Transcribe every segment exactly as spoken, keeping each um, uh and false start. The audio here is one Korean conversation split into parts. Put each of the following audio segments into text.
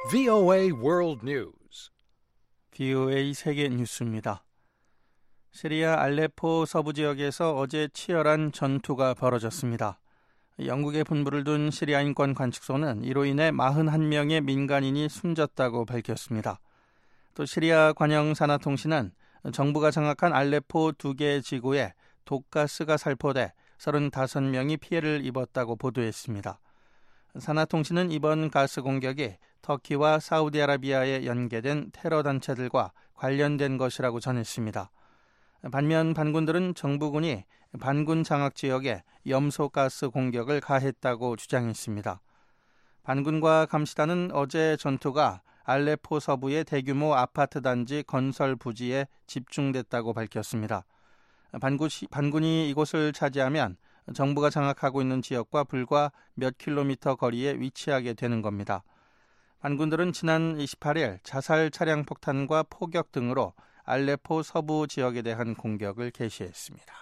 브이오에이 World News. 브이오에이 세계 뉴스입니다. 시리아 알레포 서부 지역에서 어제 치열한 전투가 벌어졌습니다. 영국에 분부를 둔 시리아 인권 관측소는 이로 인해 사십일 명의 민간인이 숨졌다고 밝혔습니다. 또 시리아 관영 사나통신은 정부가 장악한 알레포 두 개 지구에 독가스가 살포돼 삼십오 명이 피해를 입었다고 보도했습니다. 사나통신은 이번 가스 공격이 터키와 사우디아라비아에 연계된 테러 단체들과 관련된 것이라고 전했습니다. 반면 반군들은 정부군이 반군 장악 지역에 염소가스 공격을 가했다고 주장했습니다. 반군과 감시단은 어제 전투가 알레포 서부의 대규모 아파트 단지 건설 부지에 집중됐다고 밝혔습니다. 반군, 반군이 이곳을 차지하면 정부가 장악하고 있는 지역과 불과 몇 킬로미터 거리에 위치하게 되는 겁니다. 반군들은 지난 이십팔 일 자살 차량 폭탄과 포격 등으로 알레포 서부 지역에 대한 공격을 개시했습니다.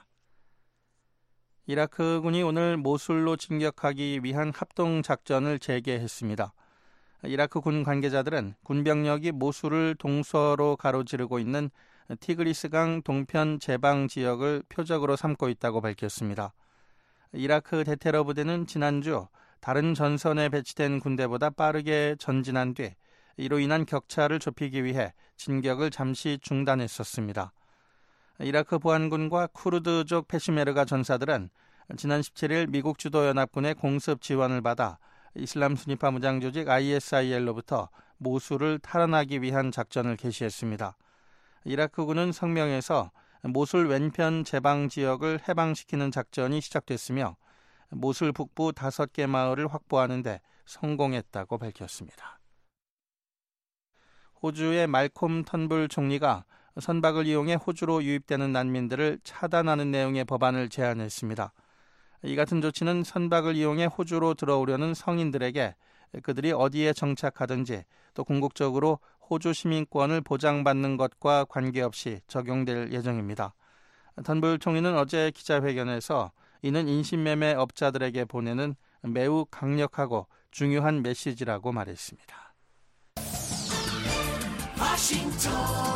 이라크군이 오늘 모술로 진격하기 위한 합동작전을 재개했습니다. 이라크 군 관계자들은 군병력이 모술을 동서로 가로지르고 있는 티그리스강 동편 제방 지역을 표적으로 삼고 있다고 밝혔습니다. 이라크 대테러 부대는 지난주 다른 전선에 배치된 군대보다 빠르게 전진한 뒤 이로 인한 격차를 좁히기 위해 진격을 잠시 중단했었습니다. 이라크 보안군과 쿠르드족 페시메르가 전사들은 지난 십칠 일 미국 주도 연합군의 공습 지원을 받아 이슬람 순위파 무장 조직 아이에스아이엘로부터 모술을 탈환하기 위한 작전을 개시했습니다. 이라크군은 성명에서 모술 왼편 제방 지역을 해방시키는 작전이 시작됐으며 모술 북부 다섯 개 마을을 확보하는 데 성공했다고 밝혔습니다. 호주의 말콤 턴불 총리가 선박을 이용해 호주로 유입되는 난민들을 차단하는 내용의 법안을 제안했습니다. 이 같은 조치는 선박을 이용해 호주로 들어오려는 성인들에게 그들이 어디에 정착하든지 또 궁극적으로 호주 시민권을 보장받는 것과 관계없이 적용될 예정입니다. 턴불 총리는 어제 기자회견에서 이는 인신매매 업자들에게 보내는 매우 강력하고 중요한 메시지라고 말했습니다. 워싱턴,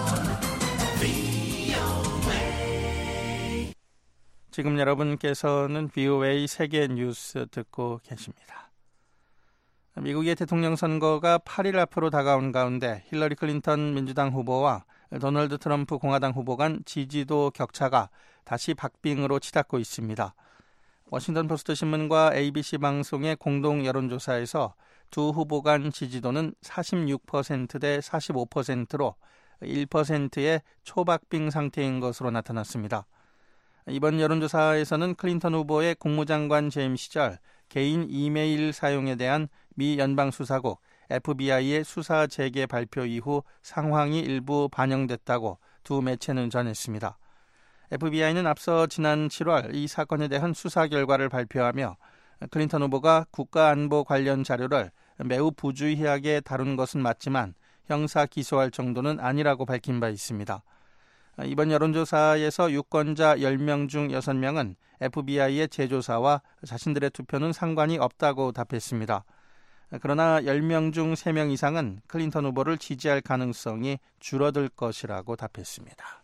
브이오에이. 지금 여러분께서는 브이오에이 세계 뉴스 듣고 계십니다. 미국의 대통령 선거가 팔 일 앞으로 다가온 가운데 힐러리 클린턴 민주당 후보와 도널드 트럼프 공화당 후보 간 지지도 격차가 다시 박빙으로 치닫고 있습니다. 워싱턴 포스트 신문과 에이비씨 방송의 공동 여론조사에서 두 후보 간 지지도는 사십육 퍼센트 대 사십오 퍼센트로 일 퍼센트의 초박빙 상태인 것으로 나타났습니다. 이번 여론조사에서는 클린턴 후보의 국무장관 재임 시절 개인 이메일 사용에 대한 미 연방수사국 에프비아이의 수사 재개 발표 이후 상황이 일부 반영됐다고 두 매체는 전했습니다. 에프비아이는 앞서 지난 칠월 이 사건에 대한 수사 결과를 발표하며 클린턴 후보가 국가안보 관련 자료를 매우 부주의하게 다룬 것은 맞지만 형사 기소할 정도는 아니라고 밝힌 바 있습니다. 이번 여론조사에서 유권자 열 명 중 여섯 명은 에프비아이의 재조사와 자신들의 투표는 상관이 없다고 답했습니다. 그러나 열 명 중 세 명 이상은 클린턴 후보를 지지할 가능성이 줄어들 것이라고 답했습니다.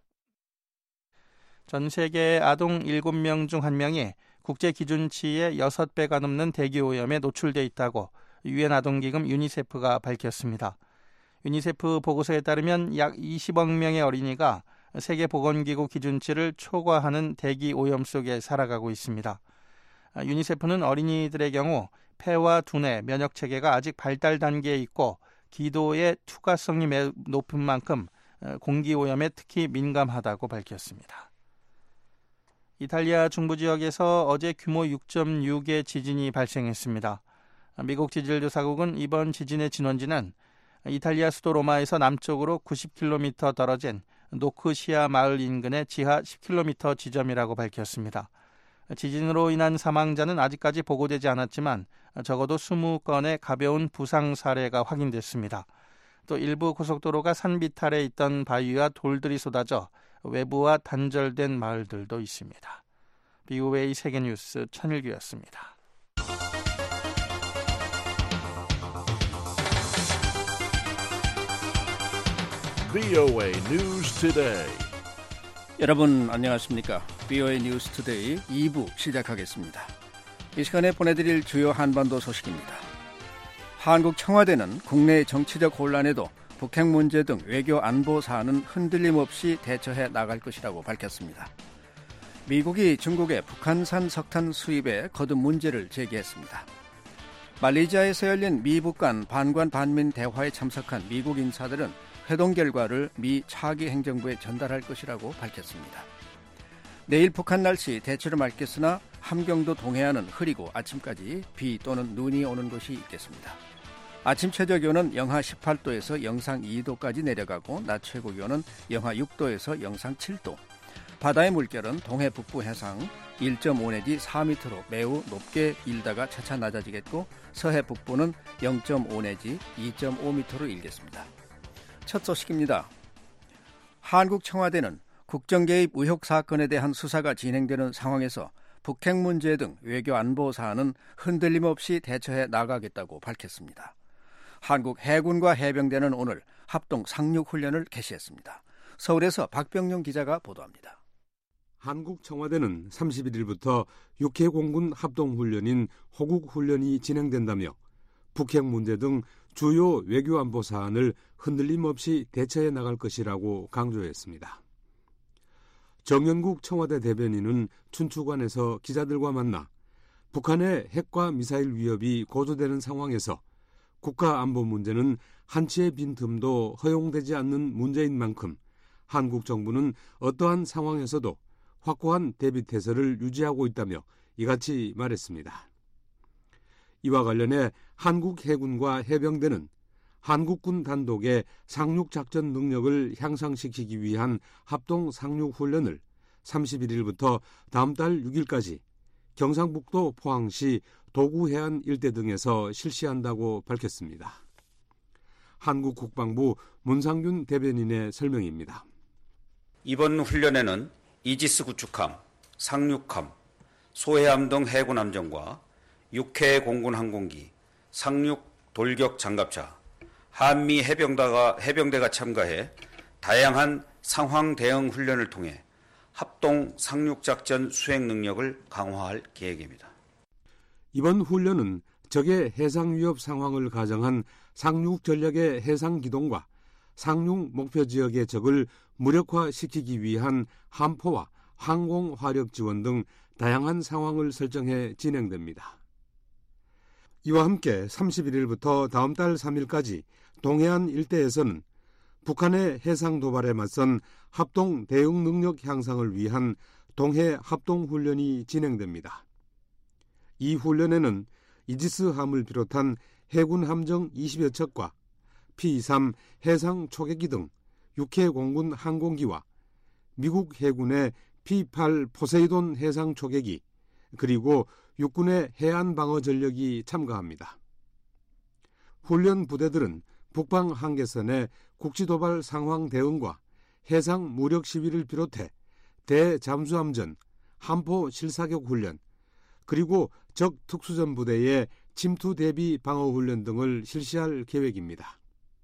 전 세계 아동 일곱 명 중 한 명이 국제 기준치의 여섯 배가 넘는 대기오염에 노출돼 있다고 유엔 아동기금 유니세프가 밝혔습니다. 유니세프 보고서에 따르면 약 이십억 명의 어린이가 세계보건기구 기준치를 초과하는 대기오염 속에 살아가고 있습니다. 유니세프는 어린이들의 경우 폐와 두뇌, 면역체계가 아직 발달 단계에 있고 기도의 투과성이 매우 높은 만큼 공기오염에 특히 민감하다고 밝혔습니다. 이탈리아 중부 지역에서 어제 규모 육 점 육의 지진이 발생했습니다. 미국 지질조사국은 이번 지진의 진원지는 이탈리아 수도 로마에서 남쪽으로 구십 킬로미터 떨어진 노크시아 마을 인근의 지하 십 킬로미터 지점이라고 밝혔습니다. 지진으로 인한 사망자는 아직까지 보고되지 않았지만 적어도 이십 건의 가벼운 부상 사례가 확인됐습니다. 또 일부 고속도로가 산비탈에 있던 바위와 돌들이 쏟아져 외부와 단절된 마을들도 있습니다. 브이오에이 세계뉴스 천일규였습니다. 브이오에이 News Today. 여러분 안녕하십니까? 브이오에이 뉴스 투데이 이 부 시작하겠습니다. 이 시간에 보내드릴 주요 한반도 소식입니다. 한국 청와대는 국내 정치적 혼란에도 북핵 문제 등 외교 안보 사안은 흔들림 없이 대처해 나갈 것이라고 밝혔습니다. 미국이 중국의 북한산 석탄 수입에 거듭 문제를 제기했습니다. 말레이시아에서 열린 미북 간 반관 반민 대화에 참석한 미국 인사들은 회동 결과를 미 차기 행정부에 전달할 것이라고 밝혔습니다. 내일 북한 날씨 대체로 맑겠으나 함경도 동해안은 흐리고 아침까지 비 또는 눈이 오는 곳이 있겠습니다. 아침 최저 기온은 영하 십팔 도에서 영상 이 도까지 내려가고 낮 최고 기온은 영하 육 도에서 영상 칠 도. 바다의 물결은 동해 북부 해상 일 점 오 내지 사 미터로 매우 높게 일다가 차차 낮아지겠고 서해 북부는 영 점 오 내지 이 점 오 미터로 일겠습니다. 첫 소식입니다. 한국 청와대는 국정개입 의혹 사건에 대한 수사가 진행되는 상황에서 북핵 문제 등 외교 안보 사안은 흔들림 없이 대처해 나가겠다고 밝혔습니다. 한국 해군과 해병대는 오늘 합동 상륙훈련을 개시했습니다. 서울에서 박병용 기자가 보도합니다. 한국 청와대는 삼십일 일부터 육 회 공군 합동훈련인 호국훈련이 진행된다며 북핵 문제 등 주요 외교 안보 사안을 흔들림 없이 대처해 나갈 것이라고 강조했습니다. 정연국 청와대 대변인은 춘추관에서 기자들과 만나 북한의 핵과 미사일 위협이 고조되는 상황에서 국가 안보 문제는 한치의 빈틈도 허용되지 않는 문제인 만큼 한국 정부는 어떠한 상황에서도 확고한 대비태세를 유지하고 있다며 이같이 말했습니다. 이와 관련해 한국 해군과 해병대는 한국군 단독의 상륙작전 능력을 향상시키기 위한 합동 상륙훈련을 삼십일 일부터 다음 달 육 일까지 경상북도 포항시 도구해안 일대 등에서 실시한다고 밝혔습니다. 한국 국방부 문상균 대변인의 설명입니다. 이번 훈련에는 이지스 구축함, 상륙함, 소해함 등 해군 함정과 육 회 공군 항공기, 상륙 돌격 장갑차, 한미 해병대가, 해병대가 참가해 다양한 상황 대응 훈련을 통해 합동 상륙작전 수행 능력을 강화할 계획입니다. 이번 훈련은 적의 해상 위협 상황을 가정한 상륙 전략의 해상 기동과 상륙 목표 지역의 적을 무력화시키기 위한 함포와 항공 화력 지원 등 다양한 상황을 설정해 진행됩니다. 이와 함께 삼십일 일부터 다음 달 삼 일까지 동해안 일대에서는 북한의 해상 도발에 맞선 합동 대응 능력 향상을 위한 동해 합동훈련이 진행됩니다. 이 훈련에는 이지스 함을 비롯한 해군 함정 이십여 척과 피 삼 해상 초계기 등 육 회 공군 항공기와 미국 해군의 피 팔 포세이돈 해상 초계기 그리고 육군의 해안 방어 전력이 참가합니다. 훈련 부대들은 북방 한계선의 국지도발 상황 대응과 해상 무력 시위를 비롯해 대잠수함전, 함포 실사격 훈련, 그리고 적 특수전 부대의 침투 대비 방어 훈련 등을 실시할 계획입니다.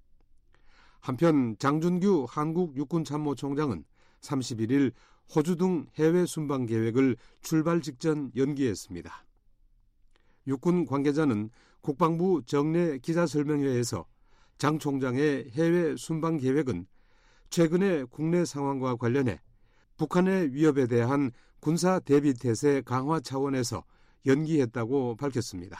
한편 장준규 한국 육군참모총장은 삼십일 일 호주 등 해외 순방 계획을 출발 직전 연기했습니다. 육군 관계자는 국방부 정례 기자설명회에서 장 총장의 해외 순방 계획은 최근의 국내 상황과 관련해 북한의 위협에 대한 군사 대비 태세 강화 차원에서 연기했다고 밝혔습니다.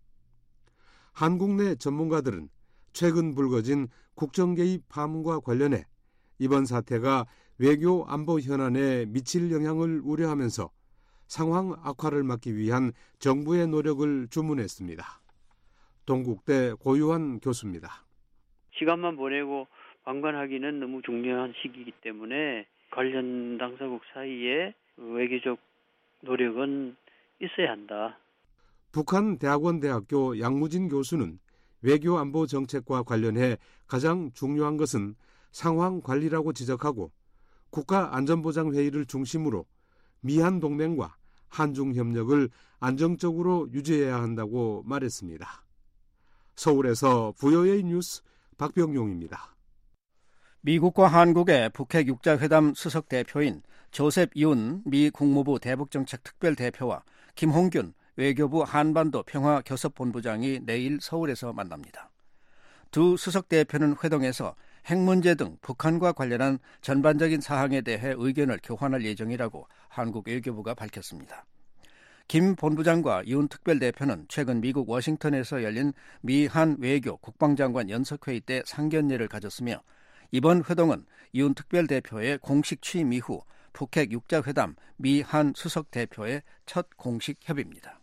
한국 내 전문가들은 최근 불거진 국정 개입 파문과 관련해 이번 사태가 외교 안보 현안에 미칠 영향을 우려하면서 상황 악화를 막기 위한 정부의 노력을 주문했습니다. 동국대 고유한 교수입니다. 시간만 보내고 방관하기는 너무 중요한 시기이기 때문에 관련 당사국 사이에 외교적 노력은 있어야 한다. 북한 대학원대학교 양무진 교수는 외교 안보 정책과 관련해 가장 중요한 것은 상황 관리라고 지적하고 국가안전보장회의를 중심으로 미한 동맹과 한중 협력을 안정적으로 유지해야 한다고 말했습니다. 서울에서 브이오에이 뉴스 박병용입니다. 미국과 한국의 북핵 육자회담 수석 대표인 조셉 윤 미 국무부 대북정책특별대표와 김홍균 외교부 한반도 평화교섭본부장이 내일 서울에서 만납니다. 두 수석 대표는 회동에서 핵 문제 등 북한과 관련한 전반적인 사항에 대해 의견을 교환할 예정이라고 한국 외교부가 밝혔습니다. 김 본부장과 윤 특별대표는 최근 미국 워싱턴에서 열린 미한 외교 국방장관 연석회의 때 상견례를 가졌으며 이번 회동은 윤 특별대표의 공식 취임 이후 북핵 육자회담 미한 수석 대표의 첫 공식 협의입니다.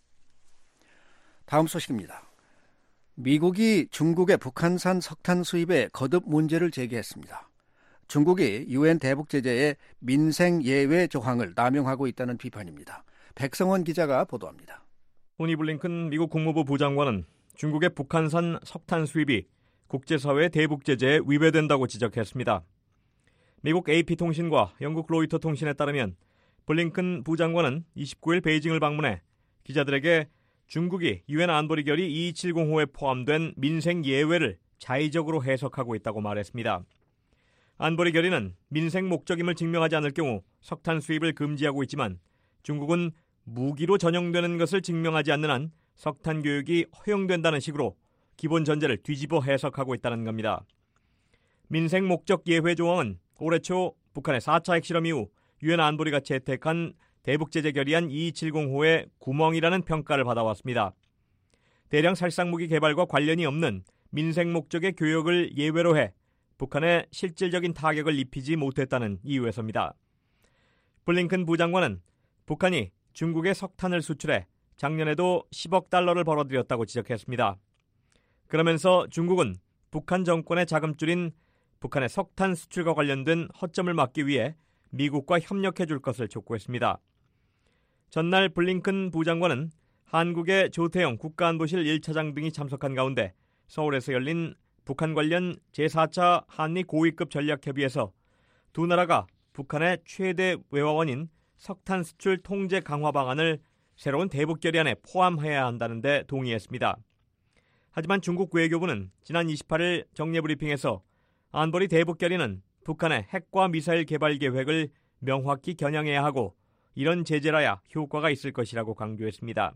다음 소식입니다. 미국이 중국의 북한산 석탄 수입에 거듭 문제를 제기했습니다. 중국이 유엔 대북 제재의 민생 예외 조항을 남용하고 있다는 비판입니다. 백성원 기자가 보도합니다. 토니 블링컨 미국 국무부 부장관은 중국의 북한산 석탄 수입이 국제사회 대북 제재에 위배된다고 지적했습니다. 미국 에이피통신과 영국 로이터 통신에 따르면 블링컨 부장관은 이십구일 베이징을 방문해 기자들에게 중국이 유엔 안보리 결의 이이칠공호에 포함된 민생 예외를 자의적으로 해석하고 있다고 말했습니다. 안보리 결의는 민생 목적임을 증명하지 않을 경우 석탄 수입을 금지하고 있지만 중국은 무기로 전용되는 것을 증명하지 않는 한 석탄 교육이 허용된다는 식으로 기본 전제를 뒤집어 해석하고 있다는 겁니다. 민생 목적 예외 조항은 올해 초 북한의 사 차 핵실험 이후 유엔 안보리가 채택한 대북 제재 결의안 이이칠공호의 구멍이라는 평가를 받아왔습니다. 대량 살상무기 개발과 관련이 없는 민생 목적의 교역을 예외로 해 북한에 실질적인 타격을 입히지 못했다는 이유에서입니다. 블링컨 부장관은 북한이 중국에 석탄을 수출해 작년에도 십억 달러를 벌어들였다고 지적했습니다. 그러면서 중국은 북한 정권의 자금줄인 북한의 석탄 수출과 관련된 허점을 막기 위해 미국과 협력해 줄 것을 촉구했습니다. 전날 블링컨 부장관은 한국의 조태영 국가안보실 일 차장 등이 참석한 가운데 서울에서 열린 북한 관련 제사 차 한미 고위급 전략협의에서 두 나라가 북한의 최대 외화원인 석탄 수출 통제 강화 방안을 새로운 대북 결의안에 포함해야 한다는 데 동의했습니다. 하지만 중국 외교부는 지난 이십팔일 정례 브리핑에서 안보리 대북 결의는 북한의 핵과 미사일 개발 계획을 명확히 겨냥해야 하고 이런 제재라야 효과가 있을 것이라고 강조했습니다.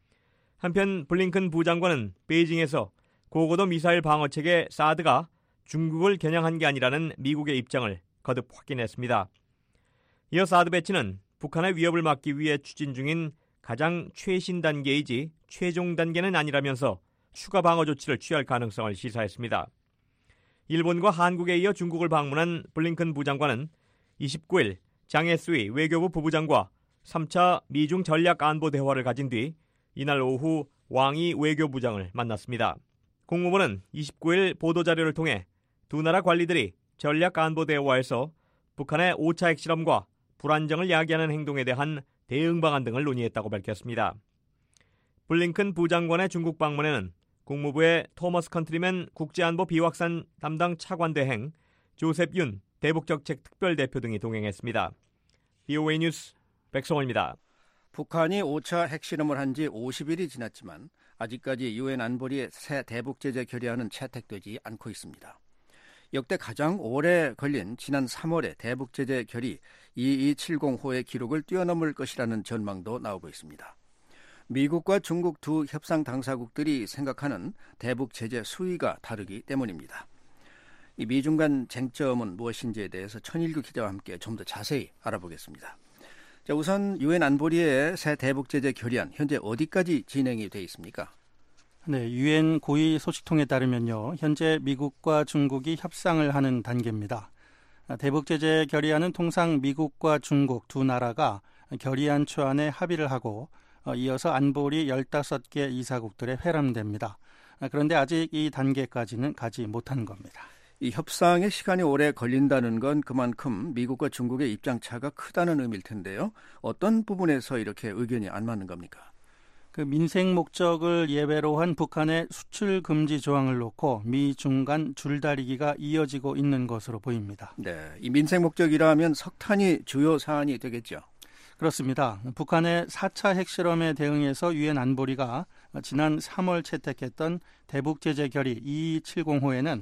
한편 블링컨 부장관은 베이징에서 고고도 미사일 방어체계 사드가 중국을 겨냥한 게 아니라는 미국의 입장을 거듭 확인했습니다. 이어 사드 배치는 북한의 위협을 막기 위해 추진 중인 가장 최신 단계이지 최종 단계는 아니라면서 추가 방어 조치를 취할 가능성을 시사했습니다. 일본과 한국에 이어 중국을 방문한 블링컨 부장관은 이십구일 장혜수이 외교부 부부장과 삼 차 미중 전략 안보 대화를 가진 뒤 이날 오후 왕이 외교부장을 만났습니다. 국무부는 이십구일 보도자료를 통해 두 나라 관리들이 전략 안보 대화에서 북한의 오 차 핵실험과 불안정을 야기하는 행동에 대한 대응 방안 등을 논의했다고 밝혔습니다. 블링컨 부장관의 중국 방문에는 국무부의 토머스 컨트리맨 국제안보 비확산 담당 차관대행, 조셉 윤 대북정책 특별대표 등이 동행했습니다. 비오에이 뉴스 백성호입니다. 북한이 오 차 핵실험을 한 지 오십일이 지났지만 아직까지 유엔 안보리의 새 대북제재 결의안은 채택되지 않고 있습니다. 역대 가장 오래 걸린 지난 삼월의 대북제재 결의 이이칠공호의 기록을 뛰어넘을 것이라는 전망도 나오고 있습니다. 미국과 중국 두 협상 당사국들이 생각하는 대북 제재 수위가 다르기 때문입니다. 이 미중 간 쟁점은 무엇인지에 대해서 천일규 기자와 함께 좀 더 자세히 알아보겠습니다. 자, 우선 유엔 안보리의 새 대북 제재 결의안 현재 어디까지 진행이 돼 있습니까? 네, 유엔 고위 소식통에 따르면요, 현재 미국과 중국이 협상을 하는 단계입니다. 대북 제재 결의안은 통상 미국과 중국 두 나라가 결의안 초안에 합의를 하고 이어서 안보리 열다섯 개 이사국들에 회람됩니다. 그런데 아직 이 단계까지는 가지 못한 겁니다. 이 협상에 시간이 오래 걸린다는 건 그만큼 미국과 중국의 입장차가 크다는 의미일 텐데요. 어떤 부분에서 이렇게 의견이 안 맞는 겁니까? 그 민생 목적을 예외로 한 북한의 수출 금지 조항을 놓고 미 중 간 줄다리기가 이어지고 있는 것으로 보입니다. 네, 이 민생 목적이라면 석탄이 주요 사안이 되겠죠. 그렇습니다. 북한의 사 차 핵실험에 대응해서 유엔 안보리가 지난 삼월 채택했던 대북제재 결의 이이칠공호에는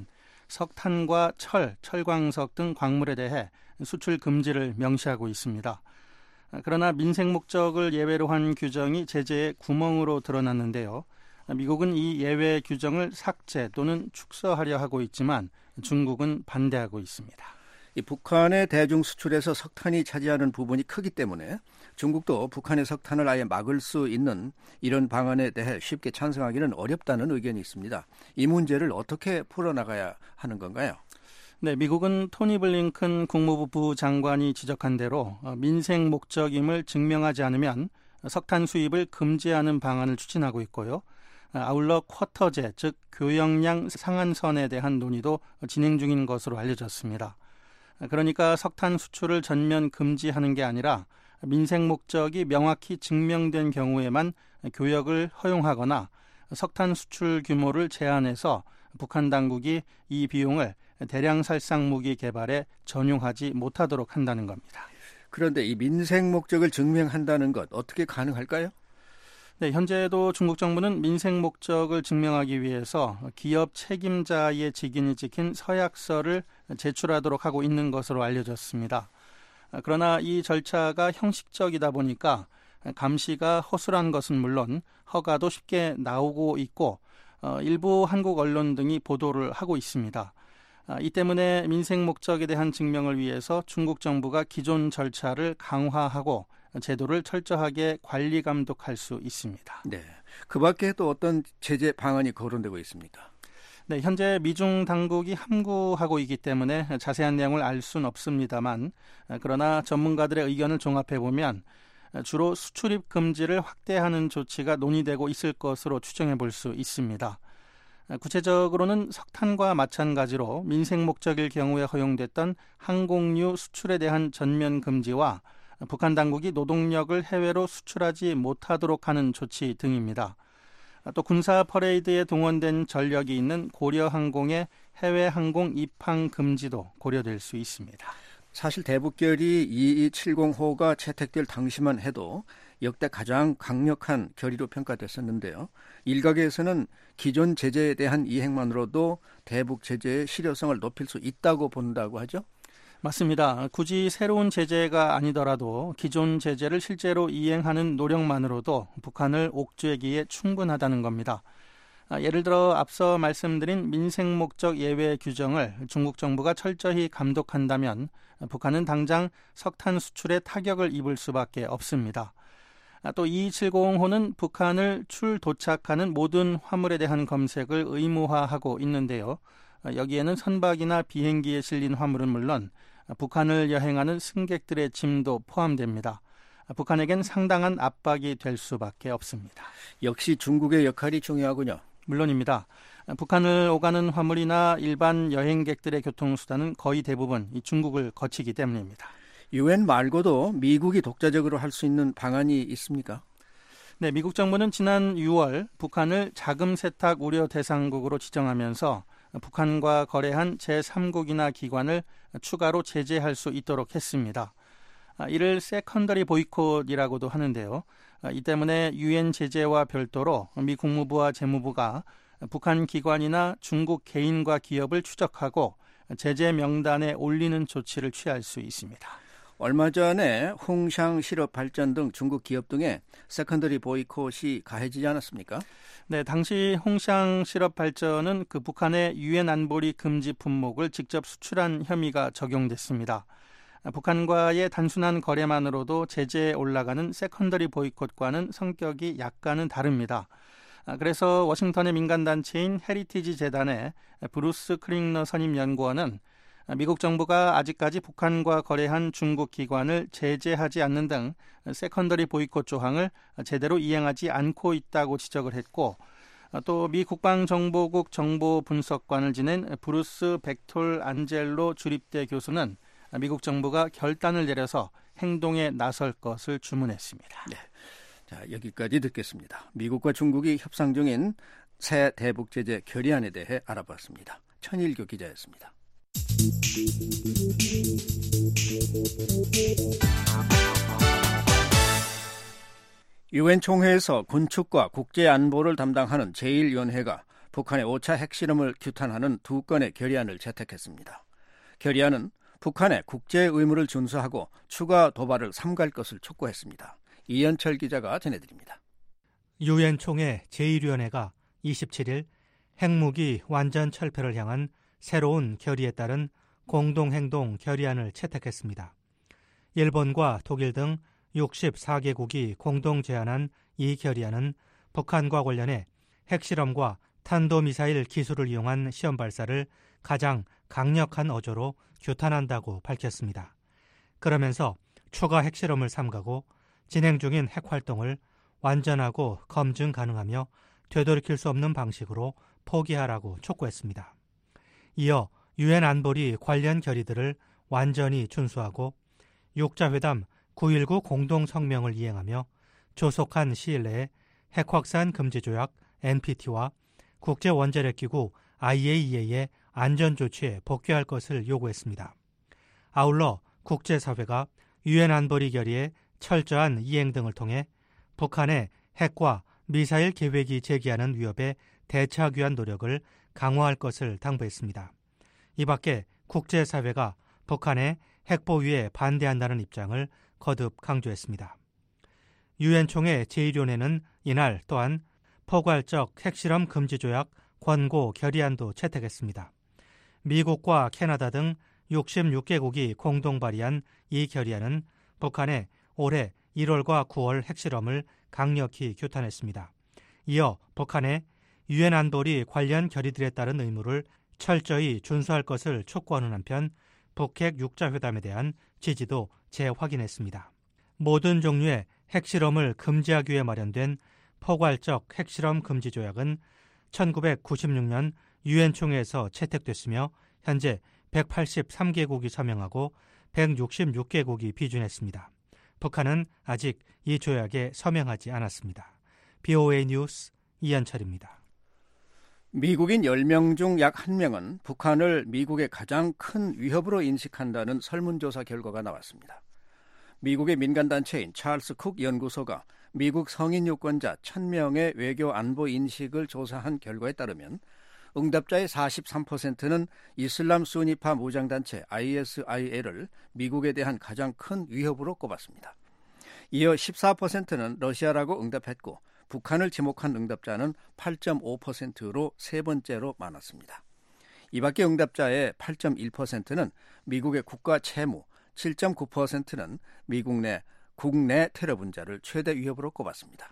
석탄과 철, 철광석 등 광물에 대해 수출 금지를 명시하고 있습니다. 그러나 민생 목적을 예외로 한 규정이 제재의 구멍으로 드러났는데요. 미국은 이 예외 규정을 삭제 또는 축소하려 하고 있지만 중국은 반대하고 있습니다. 이 북한의 대중 수출에서 석탄이 차지하는 부분이 크기 때문에 중국도 북한의 석탄을 아예 막을 수 있는 이런 방안에 대해 쉽게 찬성하기는 어렵다는 의견이 있습니다. 이 문제를 어떻게 풀어나가야 하는 건가요? 네, 미국은 토니 블링컨 국무부 장관이 지적한 대로 민생 목적임을 증명하지 않으면 석탄 수입을 금지하는 방안을 추진하고 있고요. 아울러 쿼터제, 즉 교역량 상한선에 대한 논의도 진행 중인 것으로 알려졌습니다. 그러니까 석탄 수출을 전면 금지하는 게 아니라 민생 목적이 명확히 증명된 경우에만 교역을 허용하거나 석탄 수출 규모를 제한해서 북한 당국이 이 비용을 대량 살상 무기 개발에 전용하지 못하도록 한다는 겁니다. 그런데 이 민생 목적을 증명한다는 것 어떻게 가능할까요? 네, 현재도 중국 정부는 민생 목적을 증명하기 위해서 기업 책임자의 직인이 찍힌 서약서를 제출하도록 하고 있는 것으로 알려졌습니다. 그러나 이 절차가 형식적이다 보니까 감시가 허술한 것은 물론 허가도 쉽게 나오고 있고 일부 한국 언론 등이 보도를 하고 있습니다. 이 때문에 민생 목적에 대한 증명을 위해서 중국 정부가 기존 절차를 강화하고 제도를 철저하게 관리 감독할 수 있습니다. 네, 그 밖에 또 어떤 제재 방안이 거론되고 있습니까? 네, 현재 미중 당국이 함구하고 있기 때문에 자세한 내용을 알 수는 없습니다만 그러나 전문가들의 의견을 종합해보면 주로 수출입 금지를 확대하는 조치가 논의되고 있을 것으로 추정해 볼 수 있습니다. 구체적으로는 석탄과 마찬가지로 민생 목적일 경우에 허용됐던 항공유 수출에 대한 전면 금지와 북한 당국이 노동력을 해외로 수출하지 못하도록 하는 조치 등입니다. 또 군사 퍼레이드에 동원된 전력이 있는 고려항공의 해외 항공 입항 금지도 고려될 수 있습니다. 사실 대북결의 이이칠공호가 채택될 당시만 해도 역대 가장 강력한 결의로 평가됐었는데요. 일각에서는 기존 제재에 대한 이행만으로도 대북 제재의 실효성을 높일 수 있다고 본다고 하죠. 맞습니다. 굳이 새로운 제재가 아니더라도 기존 제재를 실제로 이행하는 노력만으로도 북한을 옥죄기에 충분하다는 겁니다. 예를 들어 앞서 말씀드린 민생 목적 예외 규정을 중국 정부가 철저히 감독한다면 북한은 당장 석탄 수출에 타격을 입을 수밖에 없습니다. 또 이이칠공호는 북한을 출 도착하는 모든 화물에 대한 검색을 의무화하고 있는데요. 여기에는 선박이나 비행기에 실린 화물은 물론 북한을 여행하는 승객들의 짐도 포함됩니다. 북한에겐 상당한 압박이 될 수밖에 없습니다. 역시 중국의 역할이 중요하군요. 물론입니다. 북한을 오가는 화물이나 일반 여행객들의 교통수단은 거의 대부분 이 중국을 거치기 때문입니다. 유엔 말고도 미국이 독자적으로 할 수 있는 방안이 있습니까? 네, 미국 정부는 지난 유월 북한을 자금 세탁 우려 대상국으로 지정하면서 북한과 거래한 제삼국이나 기관을 추가로 제재할 수 있도록 했습니다. 이를 세컨더리 보이콧이라고도 하는데요. 이 때문에 유엔 제재와 별도로 미 국무부와 재무부가 북한 기관이나 중국 개인과 기업을 추적하고 제재 명단에 올리는 조치를 취할 수 있습니다. 얼마 전에 홍샹 실업 발전 등 중국 기업 등의 세컨더리 보이콧이 가해지지 않았습니까? 네, 당시 홍샹 실업 발전은 그 북한의 유엔 안보리 금지 품목을 직접 수출한 혐의가 적용됐습니다. 북한과의 단순한 거래만으로도 제재에 올라가는 세컨더리 보이콧과는 성격이 약간은 다릅니다. 그래서 워싱턴의 민간단체인 헤리티지 재단의 브루스 크링너 선임 연구원은 미국 정부가 아직까지 북한과 거래한 중국 기관을 제재하지 않는 등 세컨더리 보이콧 조항을 제대로 이행하지 않고 있다고 지적을 했고 또 미 국방정보국 정보분석관을 지낸 브루스 벡톨 안젤로 주립대 교수는 미국 정부가 결단을 내려서 행동에 나설 것을 주문했습니다. 네. 자, 여기까지 듣겠습니다. 미국과 중국이 협상 중인 새 대북 제재 결의안에 대해 알아봤습니다. 천일교 기자였습니다. 유엔 총회에서 군축과 국제 안보를 담당하는 제일 위원회가 북한의 오 차 핵실험을 규탄하는 두 건의 결의안을 채택했습니다. 결의안은 북한의 국제 의무를 준수하고 추가 도발을 삼갈 것을 촉구했습니다. 이현철 기자가 전해드립니다. 유엔 총회 제일 위원회가 이십칠 일 핵무기 완전 철폐를 향한 새로운 결의에 따른 공동행동 결의안을 채택했습니다. 일본과 독일 등 육십사 개국이 공동 제안한 이 결의안은 북한과 관련해 핵실험과 탄도미사일 기술을 이용한 시험 발사를 가장 강력한 어조로 규탄한다고 밝혔습니다. 그러면서 추가 핵실험을 삼가고 진행 중인 핵활동을 완전하고 검증 가능하며 되돌이킬 수 없는 방식으로 포기하라고 촉구했습니다. 이어 유엔 안보리 관련 결의들을 완전히 준수하고 육자회담 구일구 공동성명을 이행하며 조속한 시일 내에 핵확산 금지조약 엔피티와 국제원자력기구 아이에이이에이의 안전조치에 복귀할 것을 요구했습니다. 아울러 국제사회가 유엔 안보리 결의의 철저한 이행 등을 통해 북한의 핵과 미사일 계획이 제기하는 위협에 대처하기 위한 노력을 강화할 것을 당부했습니다. 이 밖에 국제사회가 북한의 핵보유에 반대한다는 입장을 거듭 강조했습니다. 유엔 총회 제일 위원회는 이날 또한 포괄적 핵실험 금지조약 권고 결의안도 채택했습니다. 미국과 캐나다 등 육십육 개국이 공동 발의한 이 결의안은 북한의 올해 일월과 구월 핵실험을 강력히 규탄했습니다. 이어 북한의 유엔 안보리 관련 결의들에 따른 의무를 철저히 준수할 것을 촉구하는 한편 북핵 육자회담에 대한 지지도 재확인했습니다. 모든 종류의 핵실험을 금지하기 위해 마련된 포괄적 핵실험 금지 조약은 천구백구십육 년 유엔 총회에서 채택됐으며 현재 백팔십삼 개국이 서명하고 백육십육 개국이 비준했습니다. 북한은 아직 이 조약에 서명하지 않았습니다. 비오에이 뉴스 이현철입니다. 미국인 열 명 중 약 한 명은 북한을 미국의 가장 큰 위협으로 인식한다는 설문조사 결과가 나왔습니다. 미국의 민간단체인 찰스 쿡 연구소가 미국 성인 유권자 천 명의 외교 안보 인식을 조사한 결과에 따르면 응답자의 사십삼 퍼센트는 이슬람 수니파 무장단체 아이에스아이엘을 미국에 대한 가장 큰 위협으로 꼽았습니다. 이어 십사 퍼센트는 러시아라고 응답했고 북한을 지목한 응답자는 팔 점 오 퍼센트로 세 번째로 많았습니다. 이 밖에 응답자의 팔 점 일 퍼센트는 미국의 국가 채무, 칠 점 구 퍼센트는 미국 내 국내 테러 분자를 최대 위협으로 꼽았습니다.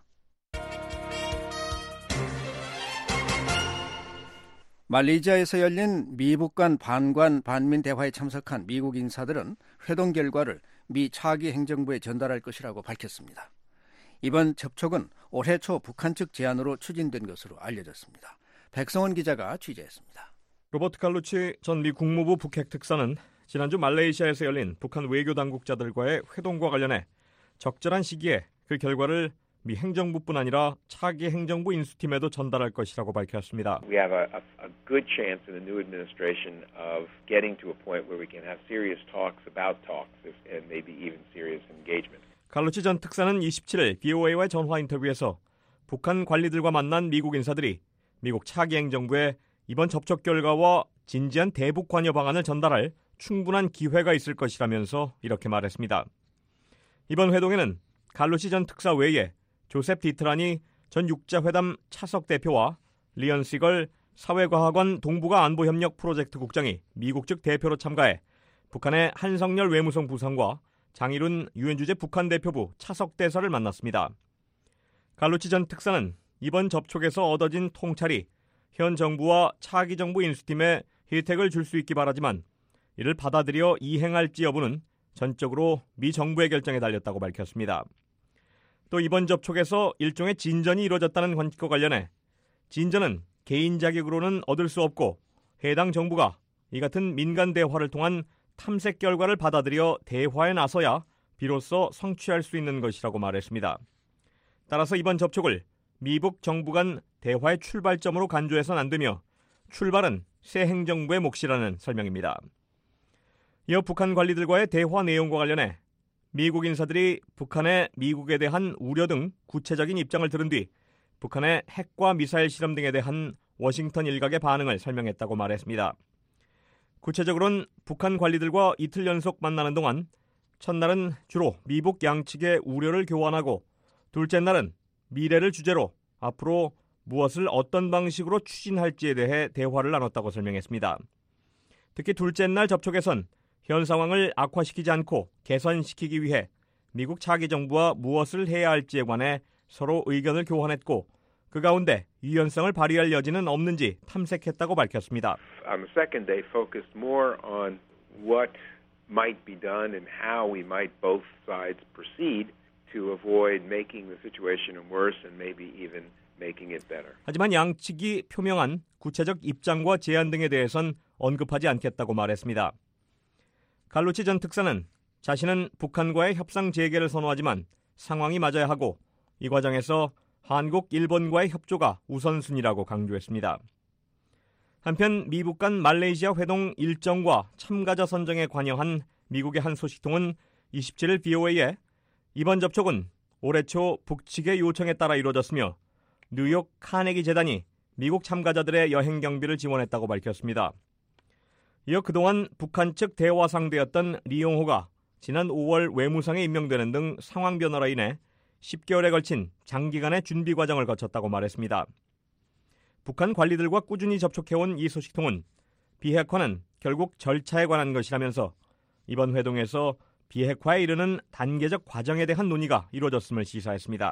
말레이시아에서 열린 미북 간 반관 반민 대화에 참석한 미국 인사들은 회동 결과를 미 차기 행정부에 전달할 것이라고 밝혔습니다. 이번 접촉은 올해 초 북한 측 제안으로 추진된 것으로 알려졌습니다. 백성원 기자가 취재했습니다. 로버트 칼루치 전 미 국무부 북핵 특사는 지난주 말레이시아에서 열린 북한 외교 당국자들과의 회동과 관련해 적절한 시기에 그 결과를 미 행정부뿐 아니라 차기 행정부 인수팀에도 전달할 것이라고 밝혔습니다. We have a, a good chance in the new administration of getting to a point where we can have serious talks about talks and maybe even serious engagement. 칼루치 전 특사는 이십칠 일 비오에이와의 전화 인터뷰에서 북한 관리들과 만난 미국 인사들이 미국 차기 행정부에 이번 접촉 결과와 진지한 대북 관여 방안을 전달할 충분한 기회가 있을 것이라면서 이렇게 말했습니다. 이번 회동에는 칼루치 전 특사 외에 조셉 디트라니 전 육자회담 차석 대표와 리언 시걸 사회과학원 동북아 안보협력 프로젝트 국장이 미국 측 대표로 참가해 북한의 한성열 외무성 부상과 장일훈 유엔 주재 북한 대표부 차석 대사를 만났습니다. 칼루치 전 특사는 이번 접촉에서 얻어진 통찰이 현 정부와 차기 정부 인수팀에 혜택을 줄 수 있기 바라지만 이를 받아들여 이행할지 여부는 전적으로 미 정부의 결정에 달렸다고 밝혔습니다. 또 이번 접촉에서 일종의 진전이 이루어졌다는 관측과 관련해 진전은 개인 자격으로는 얻을 수 없고 해당 정부가 이 같은 민간 대화를 통한 탐색 결과를 받아들여 대화에 나서야 비로소 성취할 수 있는 것이라고 말했습니다. 따라서 이번 접촉을 미북 정부 간 대화의 출발점으로 간주해서는 안 되며 출발은 새 행정부의 몫이라는 설명입니다. 이어 북한 관리들과의 대화 내용과 관련해 미국 인사들이 북한의 미국에 대한 우려 등 구체적인 입장을 들은 뒤 북한의 핵과 미사일 실험 등에 대한 워싱턴 일각의 반응을 설명했다고 말했습니다. 구체적으로는 북한 관리들과 이틀 연속 만나는 동안 첫날은 주로 미북 양측의 우려를 교환하고 둘째 날은 미래를 주제로 앞으로 무엇을 어떤 방식으로 추진할지에 대해 대화를 나눴다고 설명했습니다. 특히 둘째 날 접촉에선 현 상황을 악화시키지 않고 개선시키기 위해 미국 차기 정부와 무엇을 해야 할지에 관해 서로 의견을 교환했고 그 가운데 유연성을 발휘할 여지는 없는지 탐색했다고 밝혔습니다. On the second day, focused more on what might be done and how we might both sides proceed to avoid making the situation worse and maybe even making it better. 하지만 양측이 표명한 구체적 입장과 제안 등에 대해선 언급하지 않겠다고 말했습니다. 갈루치 전 특사는 자신은 북한과의 협상 재개를 선호하지만 상황이 맞아야 하고 이 과정에서 한국, 일본과의 협조가 우선순위라고 강조했습니다. 한편 미북 간 말레이시아 회동 일정과 참가자 선정에 관여한 미국의 한 소식통은 이십칠 일 브이오에이에 이번 접촉은 올해 초 북측의 요청에 따라 이루어졌으며 뉴욕 카네기 재단이 미국 참가자들의 여행 경비를 지원했다고 밝혔습니다. 이어 그동안 북한 측 대화 상대였던 리용호가 지난 오월 외무상에 임명되는 등 상황 변화로 인해 십 개월에 걸친 장기간의 준비 과정을 거쳤다고 말했습니다. 북한 관리들과 꾸준히 접촉해온 이 소식통은 비핵화는 결국 절차에 관한 것이라면서 이번 회동에서 비핵화에 이르는 단계적 과정에 대한 논의가 이루어졌음을 시사했습니다.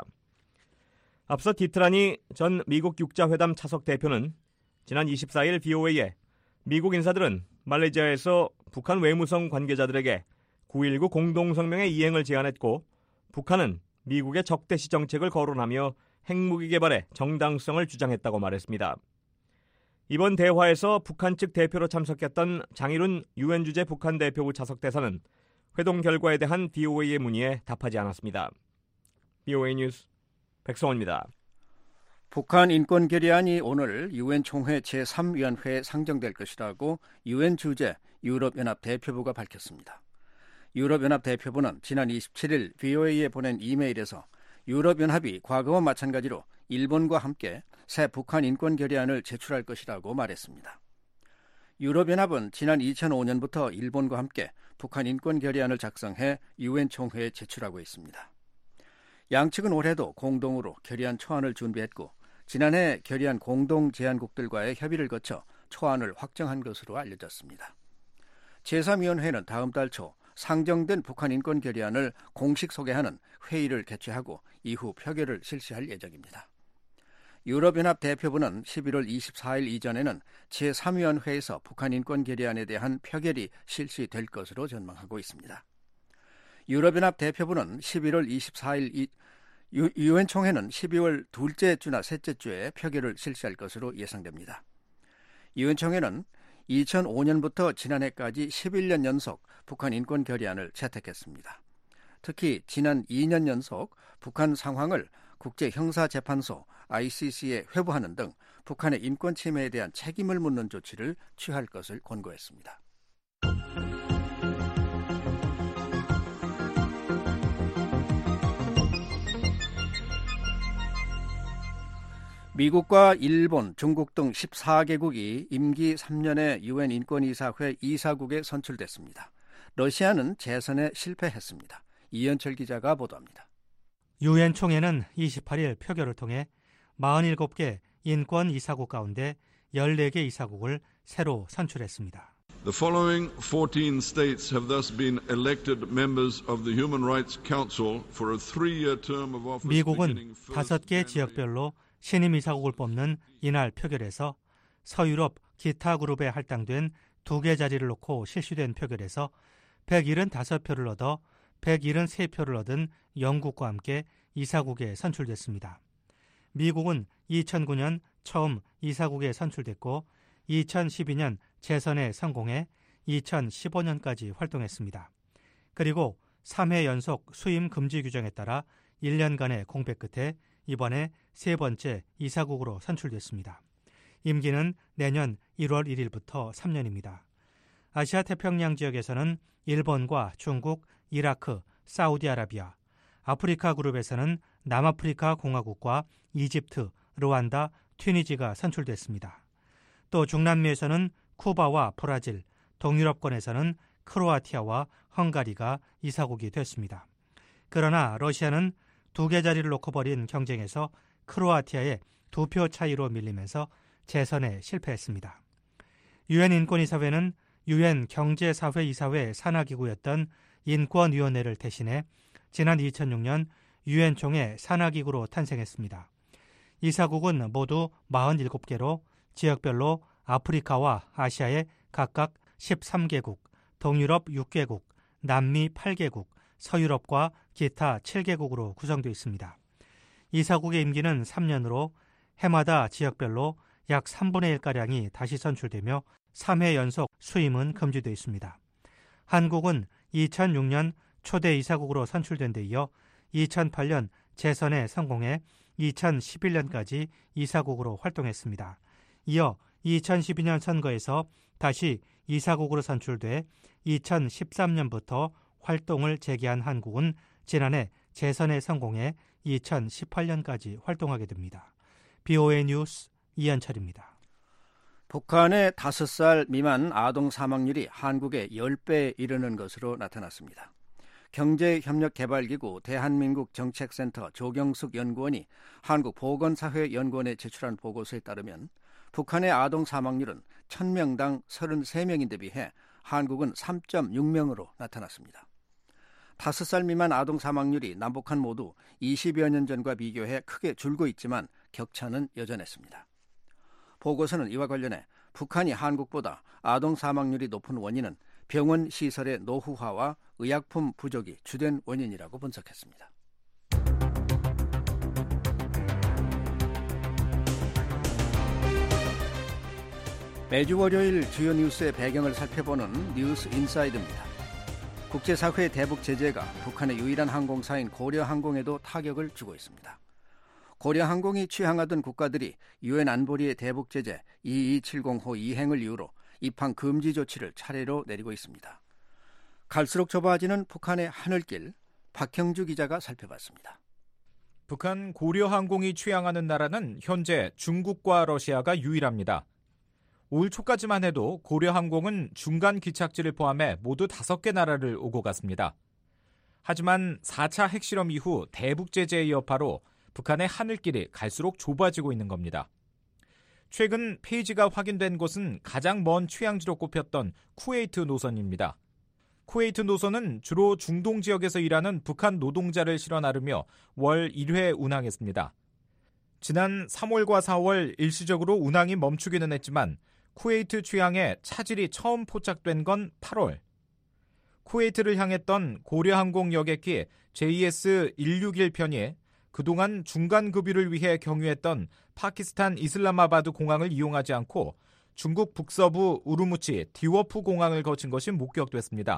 앞서 디트라니 전 미국 육자회담 차석 대표는 지난 이십사 일 브이오에이에 미국 인사들은 말레이시아에서 북한 외무성 관계자들에게 구일구 공동성명의 이행을 제안했고 북한은 미국의 적대시 정책을 거론하며 핵무기 개발의 정당성을 주장했다고 말했습니다. 이번 대화에서 북한 측 대표로 참석했던 장일훈 유엔 주재 북한 대표부 차석 대사는 회동 결과에 대한 브이오에이의 문의에 답하지 않았습니다. 브이오에이 뉴스 백성원입니다. 북한 인권 결의안이 오늘 유엔 총회 제삼 위원회에 상정될 것이라고 유엔 주재 유럽연합 대표부가 밝혔습니다. 유럽연합 대표부는 지난 이십칠 일 브이오에이에 보낸 이메일에서 유럽연합이 과거와 마찬가지로 일본과 함께 새 북한 인권 결의안을 제출할 것이라고 말했습니다. 유럽연합은 지난 이천오 년부터 일본과 함께 북한 인권 결의안을 작성해 유엔 총회에 제출하고 있습니다. 양측은 올해도 공동으로 결의안 초안을 준비했고 지난해 결의안 공동 제안국들과의 협의를 거쳐 초안을 확정한 것으로 알려졌습니다. 제삼 위원회는 다음 달 초 상정된 북한 인권 결의안을 공식 소개하는 회의를 개최하고 이후 표결을 실시할 예정입니다. 유럽연합 대표부는 십일월 이십사일 이전에는 제삼 위원회에서 북한 인권 결의안에 대한 표결이 실시될 것으로 전망하고 있습니다. 유럽연합 대표부는 십일월 이십사일 이, 유엔 총회는 십이월 둘째 주나 셋째 주에 표결을 실시할 것으로 예상됩니다. 유엔 총회는 이천오 년부터 지난해까지 십일 년 연속 북한 인권 결의안을 채택했습니다. 특히 지난 이 년 연속 북한 상황을 국제형사재판소 아이씨씨에 회부하는 등 북한의 인권 침해에 대한 책임을 묻는 조치를 취할 것을 권고했습니다. 미국과 일본, 중국 등 십사 개국이 임기 삼 년의 유엔 인권이사회 이사국에 선출됐습니다. 러시아는 재선에 실패했습니다. 이현철 기자가 보도합니다. 유엔 총회는 이십팔 일 표결을 통해 사십칠 개 인권 이사국 가운데 열네 개 이사국을 새로 선출했습니다. The following fourteen states have thus been elected members of the Human Rights Council for a three-year term of office. 미국은 다섯 개 지역별로 신임 이사국을 뽑는 이날 표결에서 서유럽 기타 그룹에 할당된 두 개 자리를 놓고 실시된 표결에서 백칠십오 표를 얻어 백칠십삼 표를 얻은 영국과 함께 이사국에 선출됐습니다. 미국은 이천구 년 처음 이사국에 선출됐고 이천십이 년 재선에 성공해 이천십오 년까지 활동했습니다. 그리고 삼 회 연속 수임 금지 규정에 따라 일 년간의 공백 끝에 이번에 세 번째 이사국으로 선출됐습니다. 임기는 내년 일월 일일부터 삼 년입니다. 아시아 태평양 지역에서는 일본과 중국, 이라크, 사우디아라비아, 아프리카 그룹에서는 남아프리카 공화국과 이집트, 르완다, 튀니지가 선출됐습니다. 또 중남미에서는 쿠바와 브라질, 동유럽권에서는 크로아티아와 헝가리가 이사국이 됐습니다. 그러나 러시아는 두 개 자리를 놓고 벌인 경쟁에서 크로아티아에 두 표 차이로 밀리면서 재선에 실패했습니다. 유엔 인권이사회는 유엔 경제사회이사회 산하기구였던 인권위원회를 대신해 지난 이천육 년 유엔 총회 산하기구로 탄생했습니다. 이사국은 모두 사십칠 개로 지역별로 아프리카와 아시아의 각각 십삼 개국, 동유럽 육 개국, 남미 팔 개국, 서유럽과 기타 칠 개국으로 구성되어 있습니다. 이사국의 임기는 삼 년으로 해마다 지역별로 약 삼분의 일가량이 다시 선출되며 삼 회 연속 수임은 금지되어 있습니다. 한국은 이천육 년 초대 이사국으로 선출된 데 이어 이천팔 년 재선에 성공해 이천십일 년까지 이사국으로 활동했습니다. 이어 이천십이 년 선거에서 다시 이사국으로 선출돼 이천십삼 년부터 활동을 재개한 한국은 지난해 재선에 성공해 이천십팔 년까지 활동하게 됩니다. 비오에이 뉴스 이현철입니다. 북한의 다섯 살 미만 아동 사망률이 한국의 십 배에 이르는 것으로 나타났습니다. 경제협력개발기구 대한민국 정책센터 조경숙 연구원이 한국보건사회연구원에 제출한 보고서에 따르면 북한의 아동 사망률은 천 명당 삼십삼 명인데 비해 한국은 삼 점 육 명으로 나타났습니다. 다섯 살 미만 아동 사망률이 남북한 모두 이십여 년 전과 비교해 크게 줄고 있지만 격차는 여전했습니다. 보고서는 이와 관련해 북한이 한국보다 아동 사망률이 높은 원인은 병원 시설의 노후화와 의약품 부족이 주된 원인이라고 분석했습니다. 매주 월요일 주요 뉴스의 배경을 살펴보는 뉴스 인사이드입니다. 국제사회 대북 제재가 북한의 유일한 항공사인 고려항공에도 타격을 주고 있습니다. 고려항공이 취항하던 국가들이 유엔 안보리의 대북 제재 이이칠공호 이행을 이유로 입항 금지 조치를 차례로 내리고 있습니다. 갈수록 좁아지는 북한의 하늘길, 박형주 기자가 살펴봤습니다. 북한 고려항공이 취항하는 나라는 현재 중국과 러시아가 유일합니다. 올 초까지만 해도 고려항공은 중간 기착지를 포함해 모두 다섯 개 나라를 오고 갔습니다. 하지만 사 차 핵실험 이후 대북 제재의 여파로 북한의 하늘길이 갈수록 좁아지고 있는 겁니다. 최근 페이지가 확인된 곳은 가장 먼 취항지로 꼽혔던 쿠웨이트 노선입니다. 쿠웨이트 노선은 주로 중동 지역에서 일하는 북한 노동자를 실어 나르며 월 일 회 운항했습니다. 지난 삼월과 사월 일시적으로 운항이 멈추기는 했지만 쿠웨이트 취항에 차질이 처음 포착된 건 팔월. 쿠웨이트를 향했던 고려항공 여객기 제이에스 백육십일 편이 그동안 중간 급유를 위해 경유했던 파키스탄 이슬라마바드 공항을 이용하지 않고 중국 북서부 우르무치 디워프 공항을 거친 것이 목격됐습니다.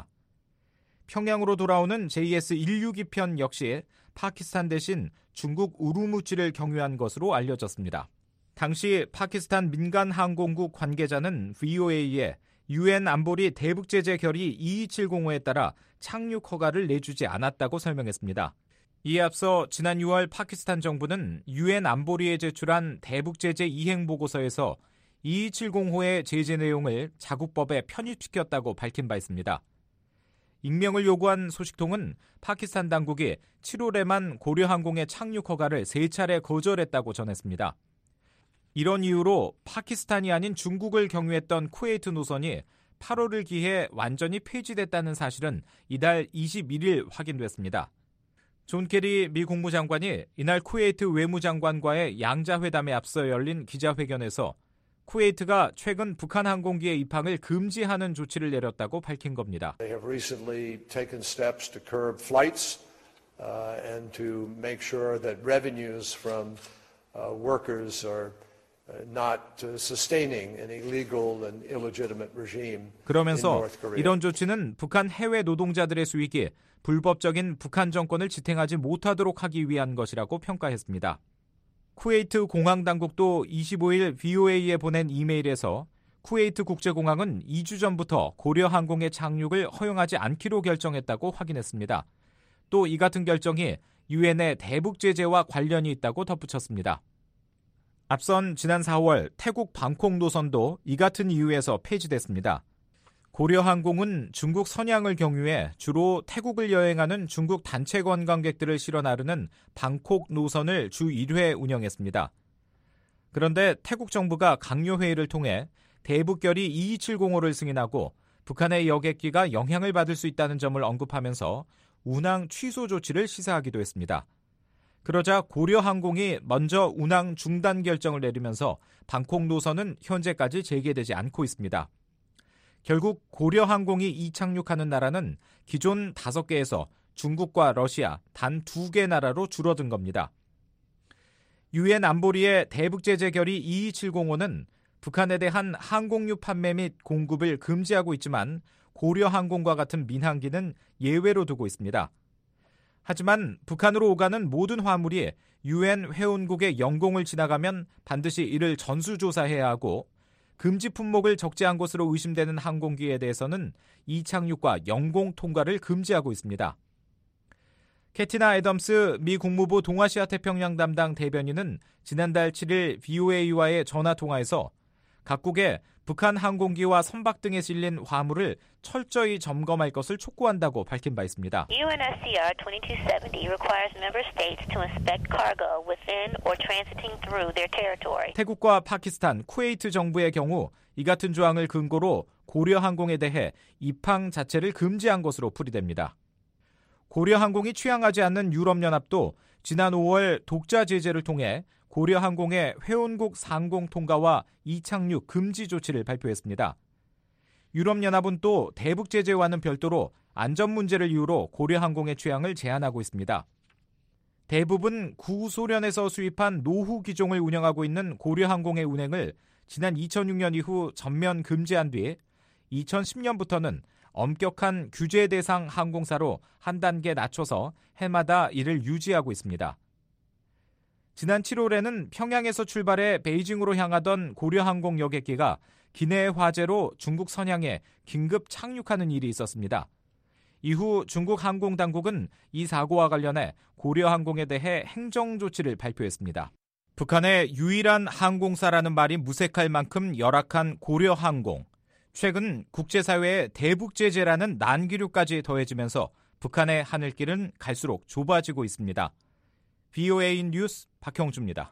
평양으로 돌아오는 제이에스 백육십이 편 역시 파키스탄 대신 중국 우르무치를 경유한 것으로 알려졌습니다. 당시 파키스탄 민간항공국 관계자는 브이오에이에 유엔 안보리 대북제재 결의 이이칠공호에 따라 착륙 허가를 내주지 않았다고 설명했습니다. 이에 앞서 지난 유월 파키스탄 정부는 유엔 안보리에 제출한 대북제재 이행보고서에서 이이칠공호의 제재 내용을 자국법에 편입시켰다고 밝힌 바 있습니다. 익명을 요구한 소식통은 파키스탄 당국이 칠월에만 고려항공의 착륙 허가를 세 차례 거절했다고 전했습니다. 이런 이유로 파키스탄이 아닌 중국을 경유했던 쿠웨이트 노선이 팔월을 기해 완전히 폐지됐다는 사실은 이달 이십일 일 확인됐습니다. 존 케리 미 국무장관이 이날 쿠웨이트 외무장관과의 양자회담에 앞서 열린 기자회견에서 쿠웨이트가 최근 북한 항공기의 입항을 금지하는 조치를 내렸다고 밝힌 겁니다. They have recently taken steps to curb flights uh, and to make sure that revenues from uh, workers are not sustaining an illegal and illegitimate regime. 그러면서 이런 조치는 북한 해외 노동자들의 수익이 불법적인 북한 정권을 지탱하지 못하도록 하기 위한 것이라고 평가했습니다. 쿠웨이트 공항 당국도 이십오 일 브이오에이에 보낸 이메일에서 쿠웨이트 국제공항은 이 주 전부터 고려항공의 착륙을 허용하지 않기로 결정했다고 확인했습니다. 또 이 같은 결정이 유엔의 대북 제재와 관련이 있다고 덧붙였습니다. 앞선 지난 사월 태국 방콕 노선도 이 같은 이유에서 폐지됐습니다. 고려항공은 중국 선양을 경유해 주로 태국을 여행하는 중국 단체 관광객들을 실어 나르는 방콕 노선을 주 일 회 운영했습니다. 그런데 태국 정부가 강요회의를 통해 대북결의 이이칠공오를 승인하고 북한의 여객기가 영향을 받을 수 있다는 점을 언급하면서 운항 취소 조치를 시사하기도 했습니다. 그러자 고려항공이 먼저 운항 중단 결정을 내리면서 방콕 노선은 현재까지 재개되지 않고 있습니다. 결국 고려항공이 이착륙하는 나라는 기존 다섯 개에서 중국과 러시아 단 두 개 나라로 줄어든 겁니다. 유엔 안보리의 대북제재 결의 이이칠공오는 북한에 대한 항공유 판매 및 공급을 금지하고 있지만 고려항공과 같은 민항기는 예외로 두고 있습니다. 하지만 북한으로 오가는 모든 화물이 유엔 회원국의 영공을 지나가면 반드시 이를 전수조사해야 하고 금지 품목을 적재한 것으로 의심되는 항공기에 대해서는 이착륙과 영공 통과를 금지하고 있습니다. 캐티나 애덤스 미 국무부 동아시아 태평양 담당 대변인은 지난달 칠 일 브이오에이와의 전화통화에서 각국에 북한 항공기와 선박 등에 실린 화물을 철저히 점검할 것을 촉구한다고 밝힌 바 있습니다. 유엔에스씨알 이십이 칠십 requires member states to inspect cargo within or transiting through their territory. 태국과 파키스탄, 쿠웨이트 정부의 경우 이 같은 조항을 근거로 고려항공에 대해 입항 자체를 금지한 것으로 풀이됩니다. 고려항공이 취항하지 않는 유럽연합도 지난 오월 독자 제재를 통해 고려항공의 회원국 상공 통과와 이착륙 금지 조치를 발표했습니다. 유럽연합은 또 대북 제재와는 별도로 안전 문제를 이유로 고려항공의 취항을 제한하고 있습니다. 대부분 구소련에서 수입한 노후 기종을 운영하고 있는 고려항공의 운행을 지난 이천육 년 이후 전면 금지한 뒤 이천십 년부터는 엄격한 규제 대상 항공사로 한 단계 낮춰서 해마다 이를 유지하고 있습니다. 지난 칠월에는 평양에서 출발해 베이징으로 향하던 고려항공 여객기가 기내의 화재로 중국 선양에 긴급 착륙하는 일이 있었습니다. 이후 중국 항공당국은 이 사고와 관련해 고려항공에 대해 행정조치를 발표했습니다. 북한의 유일한 항공사라는 말이 무색할 만큼 열악한 고려항공. 최근 국제사회의 대북제재라는 난기류까지 더해지면서 북한의 하늘길은 갈수록 좁아지고 있습니다. 브이오에이 뉴스 박형주입니다.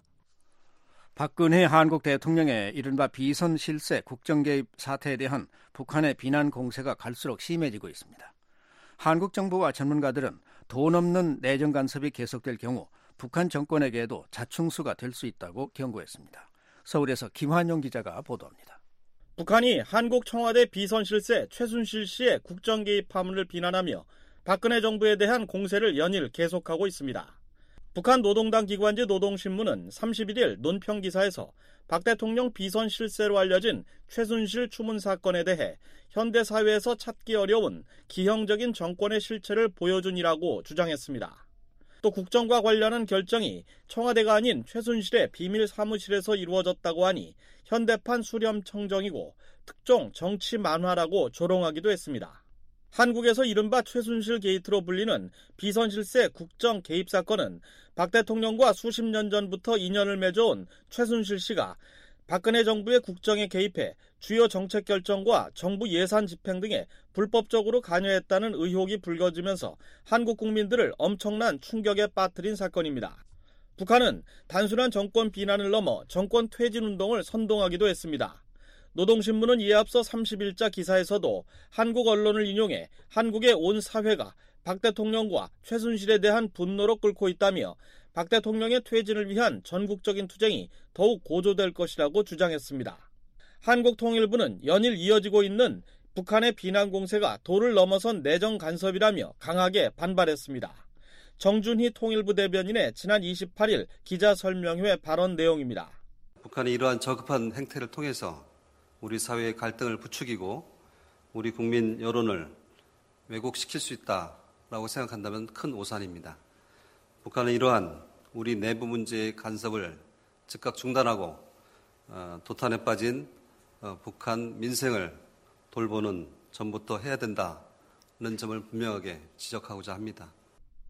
박근혜 한국 대통령의 이른바 비선 실세 국정개입 사태에 대한 북한의 비난 공세가 갈수록 심해지고 있습니다. 한국 정부와 전문가들은 돈 없는 내정 간섭이 계속될 경우 북한 정권에게도 자충수가 될 수 있다고 경고했습니다. 서울에서 김환용 기자가 보도합니다. 북한이 한국 청와대 비선실세 최순실 씨의 국정개입 파문을 비난하며 박근혜 정부에 대한 공세를 연일 계속하고 있습니다. 북한 노동당 기관지 노동신문은 삼십일 일 논평 기사에서 박 대통령 비선실세로 알려진 최순실 추문 사건에 대해 현대사회에서 찾기 어려운 기형적인 정권의 실체를 보여준이라고 주장했습니다. 또 국정과 관련한 결정이 청와대가 아닌 최순실의 비밀 사무실에서 이루어졌다고 하니 현대판 수렴청정이고 특종 정치 만화라고 조롱하기도 했습니다. 한국에서 이른바 최순실 게이트로 불리는 비선실세 국정 개입 사건은 박 대통령과 수십 년 전부터 인연을 맺어온 최순실 씨가 박근혜 정부의 국정에 개입해 주요 정책 결정과 정부 예산 집행 등에 불법적으로 관여했다는 의혹이 불거지면서 한국 국민들을 엄청난 충격에 빠뜨린 사건입니다. 북한은 단순한 정권 비난을 넘어 정권 퇴진 운동을 선동하기도 했습니다. 노동신문은 이에 앞서 삼십일자 기사에서도 한국 언론을 인용해 한국의 온 사회가 박 대통령과 최순실에 대한 분노로 끓고 있다며 박 대통령의 퇴진을 위한 전국적인 투쟁이 더욱 고조될 것이라고 주장했습니다. 한국통일부는 연일 이어지고 있는 북한의 비난 공세가 도를 넘어선 내정 간섭이라며 강하게 반발했습니다. 정준희 통일부 대변인의 지난 이십팔 일 기자설명회 발언 내용입니다. 북한이 이러한 저급한 행태를 통해서 우리 사회의 갈등을 부추기고 우리 국민 여론을 왜곡시킬 수 있다라고 생각한다면 큰 오산입니다. 북한은 이러한 우리 내부 문제의 간섭을 즉각 중단하고 어, 도탄에 빠진 어, 북한 민생을 돌보는 전부터 해야 된다는 점을 분명하게 지적하고자 합니다.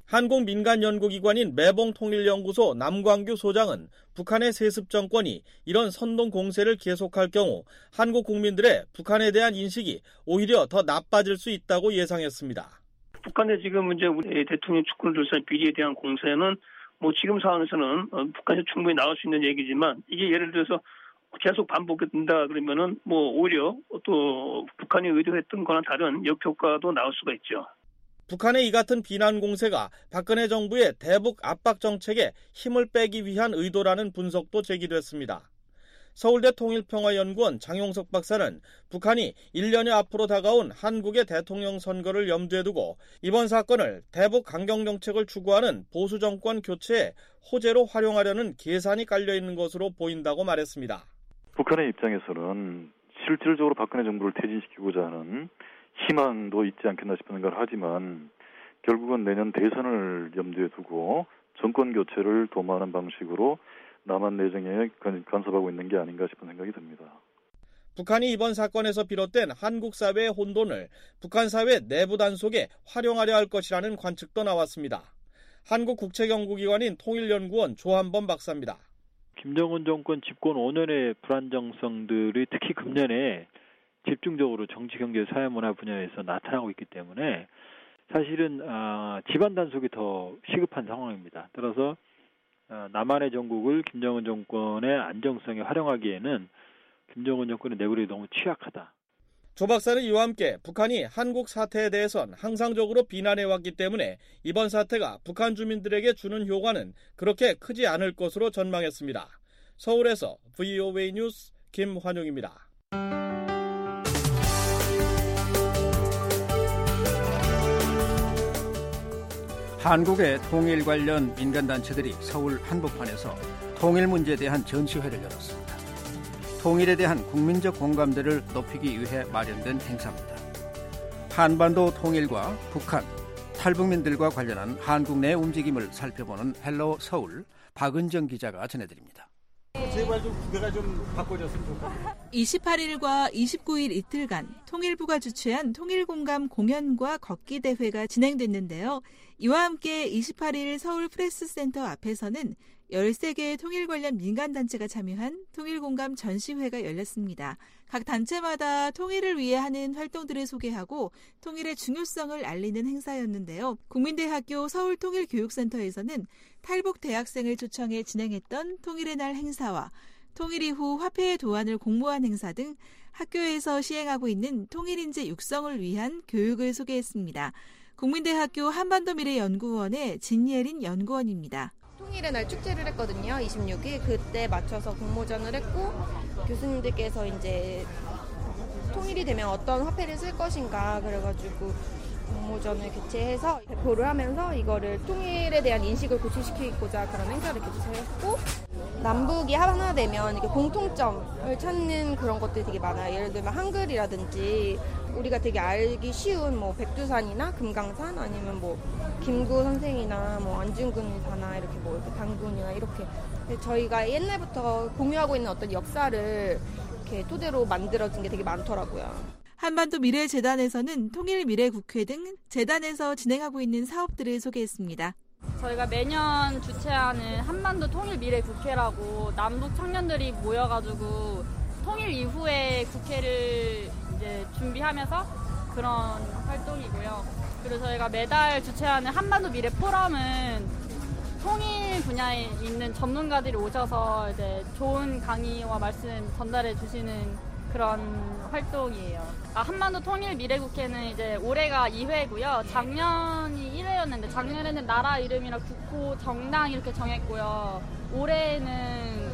한국 민간 연구기관인 매봉통일연구소 남광규 소장은 북한의 세습 정권이 이런 선동 공세를 계속할 경우 한국 국민들의 북한에 대한 인식이 오히려 더 나빠질 수 있다고 예상했습니다. 북한의 지금 이제 우리 대통령 축구를 둘러싼 비리에 대한 공세는 뭐 지금 상황에서는 북한에서 충분히 나올 수 있는 얘기지만 이게 예를 들어서 계속 반복된다 그러면은 뭐 오히려 또 북한이 의도했던 거나 다른 역효과도 나올 수가 있죠. 북한의 이 같은 비난 공세가 박근혜 정부의 대북 압박 정책에 힘을 빼기 위한 의도라는 분석도 제기됐습니다. 서울대 통일평화연구원 장용석 박사는 북한이 일 년여 앞으로 다가온 한국의 대통령 선거를 염두에 두고 이번 사건을 대북 강경 정책을 추구하는 보수 정권 교체의 호재로 활용하려는 계산이 깔려있는 것으로 보인다고 말했습니다. 북한의 입장에서는 실질적으로 박근혜 정부를 퇴진시키고자 하는 희망도 있지 않겠나 싶은 생각을 하지만 결국은 내년 대선을 염두에 두고 정권 교체를 도모하는 방식으로 남한 내정에 간섭하고 있는 게 아닌가 싶은 생각이 듭니다. 북한이 이번 사건에서 비롯된 한국 사회의 혼돈을 북한 사회 내부 단속에 활용하려 할 것이라는 관측도 나왔습니다. 한국 국책연구기관인 통일연구원 조한범 박사입니다. 김정은 정권 집권 오 년의 불안정성들이 특히 금년에 집중적으로 정치, 경제, 사회, 문화 분야에서 나타나고 있기 때문에 사실은 어, 집안 단속이 더 시급한 상황입니다. 따라서 어, 남한의 정국을 김정은 정권의 안정성에 활용하기에는 김정은 정권의 내부력이 너무 취약하다. 조 박사는 이와 함께 북한이 한국 사태에 대해선 항상적으로 비난해왔기 때문에 이번 사태가 북한 주민들에게 주는 효과는 그렇게 크지 않을 것으로 전망했습니다. 서울에서 브이오에이 뉴스 김환용입니다. 한국의 통일 관련 민간단체들이 서울 한복판에서 통일 문제에 대한 전시회를 열었습니다. 통일에 대한 국민적 공감대를 높이기 위해 마련된 행사입니다. 한반도 통일과 북한, 탈북민들과 관련한 한국 내 움직임을 살펴보는 헬로 서울 박은정 기자가 전해드립니다. 제발 좀 구배가 좀 바꿔줬으면 좋겠습니다. 이십팔 일과 이십구 일 이틀간 통일부가 주최한 통일공감 공연과 걷기 대회가 진행됐는데요. 이와 함께 이십팔 일 서울 프레스센터 앞에서는 열세 개의 통일 관련 민간단체가 참여한 통일공감 전시회가 열렸습니다. 각 단체마다 통일을 위해 하는 활동들을 소개하고 통일의 중요성을 알리는 행사였는데요. 국민대학교 서울통일교육센터에서는 탈북 대학생을 초청해 진행했던 통일의 날 행사와 통일 이후 화폐의 도안을 공모한 행사 등 학교에서 시행하고 있는 통일인재 육성을 위한 교육을 소개했습니다. 국민대학교 한반도미래연구원의 진예린 연구원입니다. 통일의 날 축제를 했거든요. 이십육 일 그때 맞춰서 공모전을 했고 교수님들께서 이제 통일이 되면 어떤 화폐를 쓸 것인가 그래가지고 공모전을 개최해서 발표를 하면서 이거를 통일에 대한 인식을 고취시키고자 그런 행사를 개최했고 남북이 하나 되면 이렇게 공통점을 찾는 그런 것들이 되게 많아요. 예를 들면 한글이라든지 우리가 되게 알기 쉬운 뭐 백두산이나 금강산 아니면 뭐 김구 선생이나 뭐 안중근 사나 이렇게 뭐 이렇게 단군이나 이렇게 저희가 옛날부터 공유하고 있는 어떤 역사를 이렇게 토대로 만들어진 게 되게 많더라고요. 한반도 미래재단에서는 통일미래국회 등 재단에서 진행하고 있는 사업들을 소개했습니다. 저희가 매년 주최하는 한반도 통일미래국회라고 남북 청년들이 모여가지고 통일 이후에 국회를 이제 준비하면서 그런 활동이고요. 그리고 저희가 매달 주최하는 한반도 미래 포럼은 통일 분야에 있는 전문가들이 오셔서 이제 좋은 강의와 말씀 전달해 주시는 그런 활동이에요. 아, 한반도 통일 미래국회는 이제 올해가 이 회고요. 작년이 일 회였는데 작년에는 나라 이름이랑 국호, 정당 이렇게 정했고요. 올해는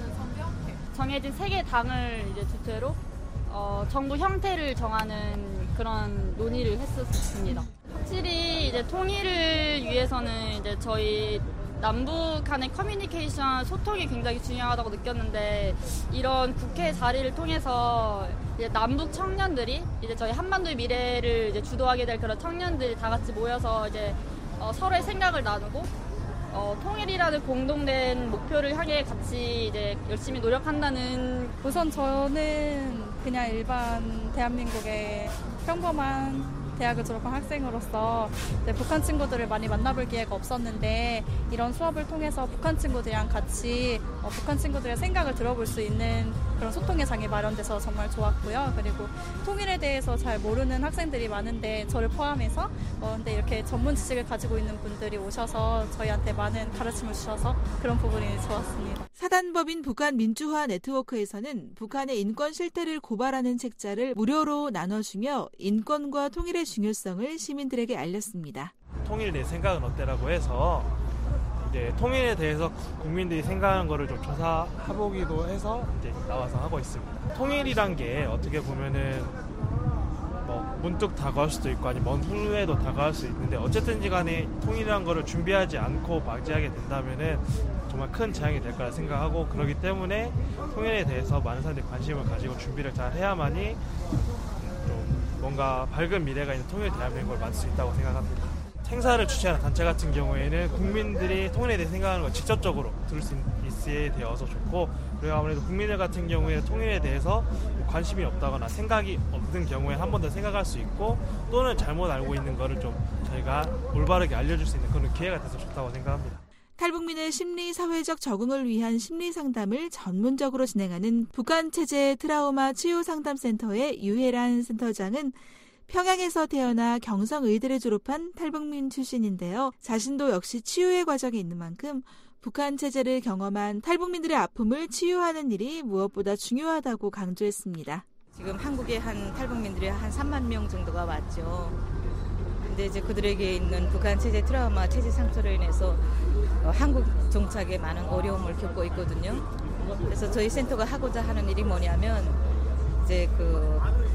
정해진 세 개 당을 이제 주체로 어, 정부 형태를 정하는 그런 논의를 했었습니다. 확실히 이제 통일을 위해서는 이제 저희 남북 간의 커뮤니케이션, 소통이 굉장히 중요하다고 느꼈는데 이런 국회 자리를 통해서 이제 남북 청년들이 이제 저희 한반도의 미래를 이제 주도하게 될 그런 청년들이 다 같이 모여서 이제 어, 서로의 생각을 나누고 어, 통일이라는 공동된 목표를 향해 같이 이제 열심히 노력한다는. 우선 저는 그냥 일반 대한민국의 평범한 대학을 졸업한 학생으로서 이제 북한 친구들을 많이 만나볼 기회가 없었는데 이런 수업을 통해서 북한 친구들이랑 같이 어, 북한 친구들의 생각을 들어볼 수 있는 그런 소통의 장이 마련돼서 정말 좋았고요. 그리고 통일에 대해서 잘 모르는 학생들이 많은데 저를 포함해서 어, 근데 이렇게 전문 지식을 가지고 있는 분들이 오셔서 저희한테 많은 가르침을 주셔서 그런 부분이 좋았습니다. 사단법인 북한 민주화 네트워크에서는 북한의 인권 실태를 고발하는 책자를 무료로 나눠주며 인권과 통일의 중요성을 시민들에게 알렸습니다. 통일에 대해 생각은 어때라고 해서 이제 통일에 대해서 국민들이 생각하는 거를 좀 조사해보기도 해서 이제 나와서 하고 있습니다. 통일이란 게 어떻게 보면은 뭐 문득 다가올 수도 있고 아니면 먼 후에도 다가올 수 있는데 어쨌든지 간에 통일이란 거를 준비하지 않고 맞이하게 된다면은 정말 큰 재앙이 될 거라 생각하고 그렇기 때문에 통일에 대해서 많은 사람들이 관심을 가지고 준비를 잘 해야만이 좀 뭔가 밝은 미래가 있는 통일 대한민국을 만들 수 있다고 생각합니다. 행사를 주최하는 단체 같은 경우에는 국민들이 통일에 대해 생각하는 걸 직접적으로 들을 수 있게 되어서 좋고 그리고 아무래도 국민들 같은 경우에는 통일에 대해서 관심이 없다거나 생각이 없는 경우에 한 번 더 생각할 수 있고 또는 잘못 알고 있는 거를 좀 저희가 올바르게 알려줄 수 있는 그런 기회가 돼서 좋다고 생각합니다. 탈북민의 심리 사회적 적응을 위한 심리 상담을 전문적으로 진행하는 북한 체제 트라우마 치유 상담센터의 유혜란 센터장은 평양에서 태어나 경성의대를 졸업한 탈북민 출신인데요. 자신도 역시 치유의 과정에 있는 만큼 북한 체제를 경험한 탈북민들의 아픔을 치유하는 일이 무엇보다 중요하다고 강조했습니다. 지금 한국에 한 탈북민들이 한 삼만 명 정도가 왔죠. 근데 이제 그들에게 있는 북한 체제 트라우마, 체제 상처로 인해서 한국 정착에 많은 어려움을 겪고 있거든요. 그래서 저희 센터가 하고자 하는 일이 뭐냐면 이제 그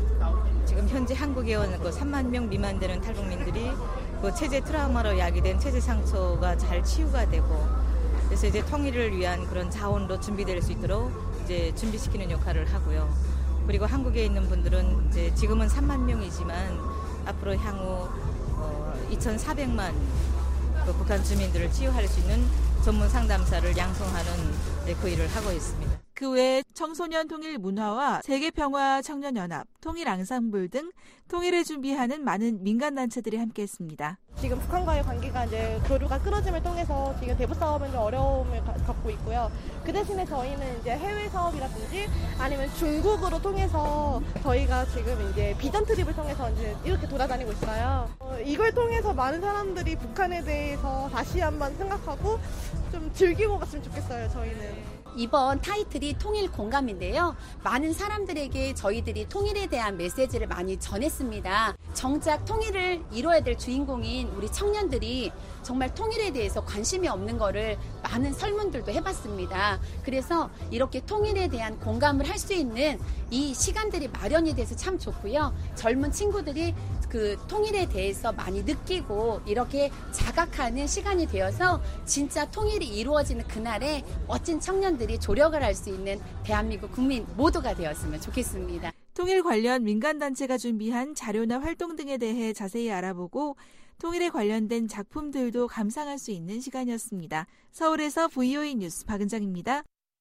지금 현재 한국에 온 그 삼만 명 미만 되는 탈북민들이 그 체제 트라우마로 야기된 체제 상처가 잘 치유가 되고 그래서 이제 통일을 위한 그런 자원으로 준비될 수 있도록 이제 준비시키는 역할을 하고요. 그리고 한국에 있는 분들은 이제 지금은 삼만 명이지만 앞으로 향후 어, 이천사백만 그 북한 주민들을 치유할 수 있는 전문 상담사를 양성하는 그 일을 하고 있습니다. 그 외에 청소년 통일 문화와 세계평화 청년연합, 통일 앙상블 등 통일을 준비하는 많은 민간단체들이 함께했습니다. 지금 북한과의 관계가 이제 교류가 끊어짐을 통해서 지금 대북 사업은 좀 어려움을 가, 갖고 있고요. 그 대신에 저희는 이제 해외 사업이라든지 아니면 중국으로 통해서 저희가 지금 이제 비전 트립을 통해서 이제 이렇게 돌아다니고 있어요. 어, 이걸 통해서 많은 사람들이 북한에 대해서 다시 한번 생각하고 좀 즐기고 갔으면 좋겠어요, 저희는. 이번 타이틀이 통일 공감인데요. 많은 사람들에게 저희들이 통일에 대한 메시지를 많이 전했습니다. 정작 통일을 이뤄야 될 주인공인 우리 청년들이 정말 통일에 대해서 관심이 없는 거를 많은 설문들도 해봤습니다. 그래서 이렇게 통일에 대한 공감을 할 수 있는 이 시간들이 마련이 돼서 참 좋고요. 젊은 친구들이 그 통일에 대해서 많이 느끼고 이렇게 자각하는 시간이 되어서 진짜 통일이 이루어지는 그날에 멋진 청년들이 조력을 할 수 있는 대한민국 국민 모두가 되었으면 좋겠습니다. 통일 관련 민간단체가 준비한 자료나 활동 등에 대해 자세히 알아보고 통일에 관련된 작품들도 감상할 수 있는 시간이었습니다. 서울에서 브이오에이 뉴스 박은정입니다.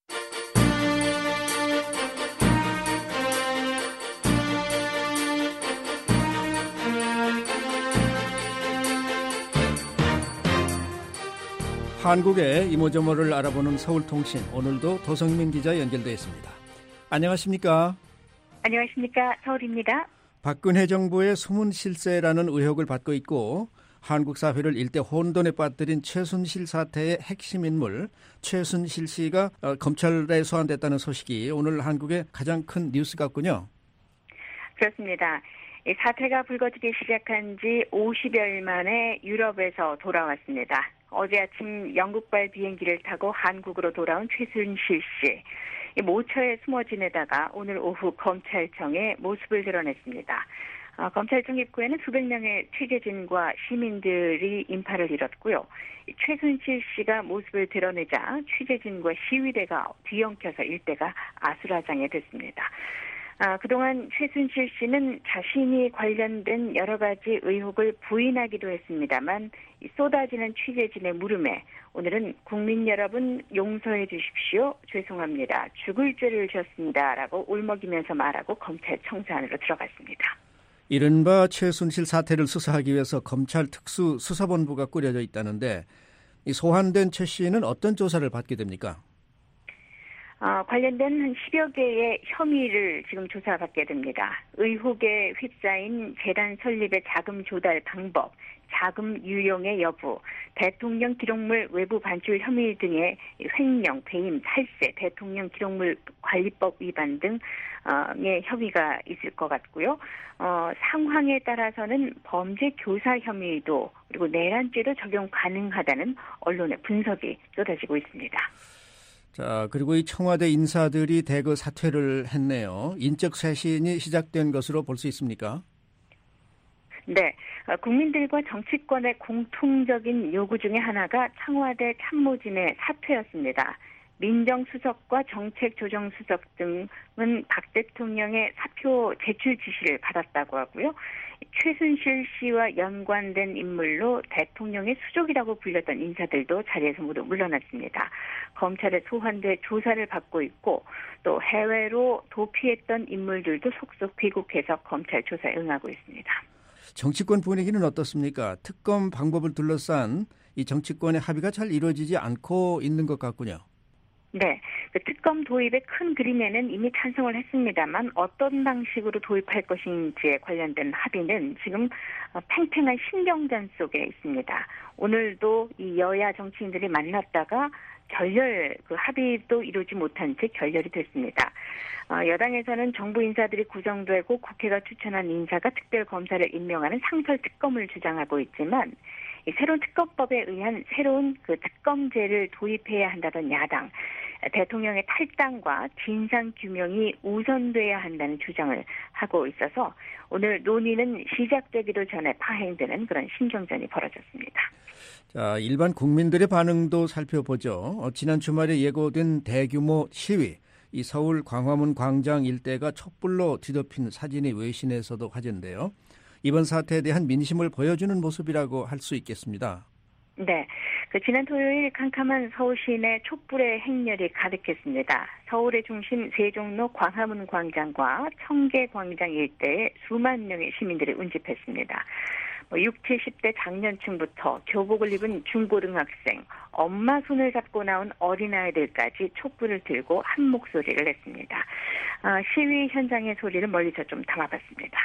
한국의 이모저모를 알아보는 서울통신, 오늘도 도성민 기자 연결되어 있습니다. 안녕하십니까? 안녕하십니까? 서울입니다. 박근혜 정부의 숨은 실세라는 의혹을 받고 있고 한국 사회를 일대 혼돈에 빠뜨린 최순실 사태의 핵심 인물 최순실 씨가 검찰에 소환됐다는 소식이 오늘 한국의 가장 큰 뉴스 같군요. 그렇습니다. 이 사태가 불거지기 시작한 지 오십여일 만에 유럽에서 돌아왔습니다. 어제 아침 영국발 비행기를 타고 한국으로 돌아온 최순실 씨. 모처에 숨어 지내다가 오늘 오후 검찰청에 모습을 드러냈습니다. 어, 검찰청 입구에는 수백 명의 취재진과 시민들이 인파를 이뤘고요. 최순실 씨가 모습을 드러내자 취재진과 시위대가 뒤엉켜서 일대가 아수라장이 됐습니다. 아, 그동안 최순실 씨는 자신이 관련된 여러 가지 의혹을 부인하기도 했습니다만 쏟아지는 취재진의 물음에 오늘은 국민 여러분 용서해 주십시오. 죄송합니다. 죽을 죄를 지었습니다라고 울먹이면서 말하고 검찰청사 안으로 들어갔습니다. 이른바 최순실 사태를 수사하기 위해서 검찰 특수 수사본부가 꾸려져 있다는데 이 소환된 최 씨는 어떤 조사를 받게 됩니까? 어, 관련된 한 십여 개의 혐의를 지금 조사받게 됩니다. 의혹에 휩싸인 재단 설립의 자금 조달 방법, 자금 유용의 여부, 대통령 기록물 외부 반출 혐의 등의 횡령, 배임, 탈세, 대통령 기록물 관리법 위반 등의 혐의가 있을 것 같고요. 어, 상황에 따라서는 범죄 교사 혐의도 그리고 내란죄도 적용 가능하다는 언론의 분석이 쏟아지고 있습니다. 자, 그리고 이 청와대 인사들이 대거 사퇴를 했네요. 인적 쇄신이 시작된 것으로 볼 수 있습니까? 네. 국민들과 정치권의 공통적인 요구 중에 하나가 청와대 참모진의 사퇴였습니다. 민정수석과 정책조정수석 등은 박 대통령의 사표 제출 지시를 받았다고 하고요. 최순실 씨와 연관된 인물로 대통령의 수족이라고 불렸던 인사들도 자리에서 모두 물러났습니다. 검찰에 소환돼 조사를 받고 있고 또 해외로 도피했던 인물들도 속속 귀국해서 검찰 조사에 응하고 있습니다. 정치권 분위기는 어떻습니까? 특검 방법을 둘러싼 이 정치권의 합의가 잘 이루어지지 않고 있는 것 같군요. 네. 그 특검 도입의 큰 그림에는 이미 찬성을 했습니다만 어떤 방식으로 도입할 것인지에 관련된 합의는 지금 팽팽한 신경전 속에 있습니다. 오늘도 이 여야 정치인들이 만났다가 결렬, 그 합의도 이루지 못한 채 결렬이 됐습니다. 어, 여당에서는 정부 인사들이 구성되고 국회가 추천한 인사가 특별검사를 임명하는 상설특검을 주장하고 있지만 이 새로운 특검법에 의한 새로운 그 특검제를 도입해야 한다던 야당, 대통령의 탈당과 진상규명이 우선돼야 한다는 주장을 하고 있어서 오늘 논의는 시작되기도 전에 파행되는 그런 신경전이 벌어졌습니다. 자, 일반 국민들의 반응도 살펴보죠. 어, 지난 주말에 예고된 대규모 시위, 이 서울 광화문 광장 일대가 촛불로 뒤덮인 사진이 외신에서도 화제인데요. 이번 사태에 대한 민심을 보여주는 모습이라고 할 수 있겠습니다. 네. 그 지난 토요일 캄캄한 서울 시내 촛불의 행렬이 가득했습니다. 서울의 중심 세종로 광화문 광장과 청계 광장 일대에 수만 명의 시민들이 운집했습니다. 뭐 육십, 칠십 대 장년층부터 교복을 입은 중고등학생, 엄마 손을 잡고 나온 어린아이들까지 촛불을 들고 한 목소리를 냈습니다. 아, 시위 현장의 소리를 멀리서 좀 담아봤습니다.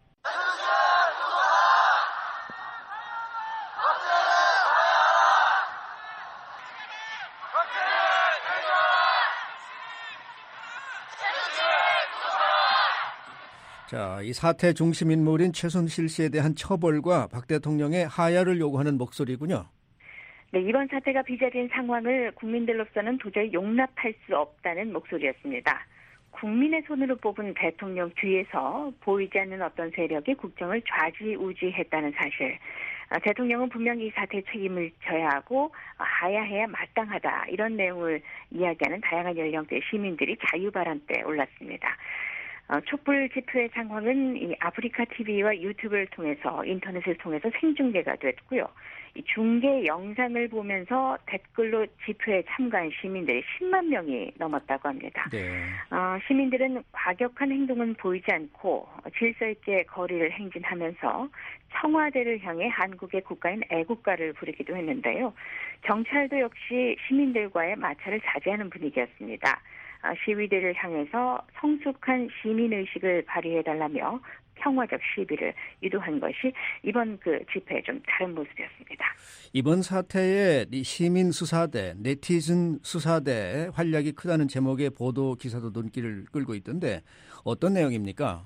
자, 이 사태 중심 인물인 최순실 씨에 대한 처벌과 박 대통령의 하야를 요구하는 목소리군요. 네, 이번 사태가 빚어진 상황을 국민들로서는 도저히 용납할 수 없다는 목소리였습니다. 국민의 손으로 뽑은 대통령 뒤에서 보이지 않는 어떤 세력이 국정을 좌지우지했다는 사실. 대통령은 분명히 이 사태에 책임을 져야 하고 하야해야 마땅하다. 이런 내용을 이야기하는 다양한 연령대의 시민들이 자유바람대에 올랐습니다. 어, 촛불 집회 상황은 이 아프리카 티비와 유튜브를 통해서 인터넷을 통해서 생중계가 됐고요. 이 중계 영상을 보면서 댓글로 집회에 참가한 시민들이 십만 명이 넘었다고 합니다. 네. 어, 시민들은 과격한 행동은 보이지 않고 질서 있게 거리를 행진하면서 청와대를 향해 한국의 국가인 애국가를 부르기도 했는데요. 경찰도 역시 시민들과의 마찰을 자제하는 분위기였습니다. 시위대를 향해서 성숙한 시민의식을 발휘해달라며 평화적 시위를 유도한 것이 이번 그 집회의 좀 다른 모습이었습니다. 이번 사태에 시민 수사대, 네티즌 수사대 활약이 크다는 제목의 보도 기사도 눈길을 끌고 있던데 어떤 내용입니까?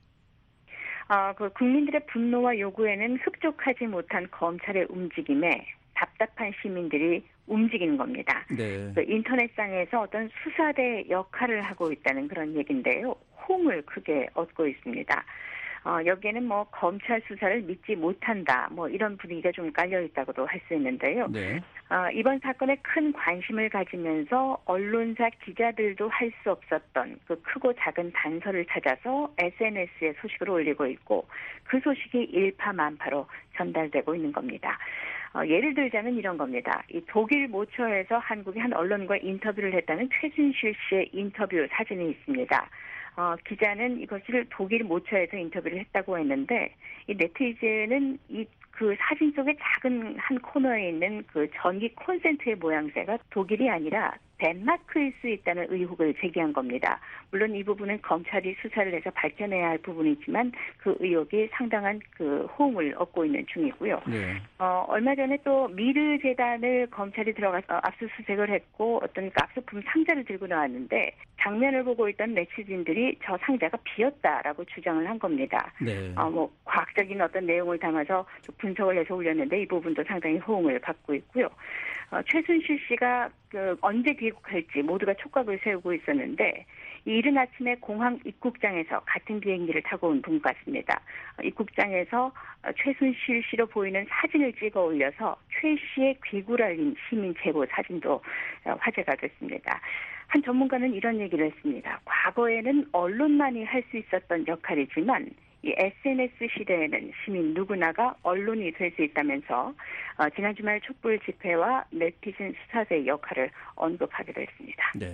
어, 그 국민들의 분노와 요구에는 흡족하지 못한 검찰의 움직임에 답답한 시민들이 움직이는 겁니다. 네. 그 인터넷상에서 어떤 수사대 역할을 하고 있다는 그런 얘기인데요. 호응을 크게 얻고 있습니다. 어, 여기에는 뭐 검찰 수사를 믿지 못한다, 뭐 이런 분위기가 좀 깔려 있다고도 할 수 있는데요. 네. 어, 이번 사건에 큰 관심을 가지면서 언론사 기자들도 할 수 없었던 그 크고 작은 단서를 찾아서 에스엔에스에 소식을 올리고 있고 그 소식이 일파만파로 전달되고 있는 겁니다. 어, 예를 들자면 이런 겁니다. 이 독일 모처에서 한국의 한 언론과 인터뷰를 했다는 최순실 씨의 인터뷰 사진이 있습니다. 어, 기자는 이것을 독일 모처에서 인터뷰를 했다고 했는데 이 네티즌은 이 그 사진 속에 작은 한 코너에 있는 그 전기 콘센트의 모양새가 독일이 아니라 덴마크일 수 있다는 의혹을 제기한 겁니다. 물론 이 부분은 검찰이 수사를 해서 밝혀내야 할 부분이지만 그 의혹이 상당한 그 호응을 얻고 있는 중이고요. 네. 어, 얼마 전에 또 미르 재단을 검찰이 들어가서 압수수색을 했고 어떤 압수품 상자를 들고 나왔는데 장면을 보고 있던 네티즌들이 저 상자가 비었다라고 주장을 한 겁니다. 네. 어, 뭐 과학적인 어떤 내용을 담아서 분석을 해서 올렸는데 이 부분도 상당히 호응을 받고 있고요. 어, 최순실 씨가 그 언제 귀국할지 모두가 촉각을 세우고 있었는데 이른 아침에 공항 입국장에서 같은 비행기를 타고 온 분 같습니다. 어, 입국장에서 어, 최순실 씨로 보이는 사진을 찍어 올려서 최 씨의 귀국을 알린 시민 제보 사진도 어, 화제가 됐습니다. 한 전문가는 이런 얘기를 했습니다. 과거에는 언론만이 할 수 있었던 역할이지만 이 에스엔에스 시대에는 시민 누구나가 언론이 될 수 있다면서 어, 지난 주말 촛불 집회와 네티즌 수사대의 역할을 언급하기도 했습니다. 네,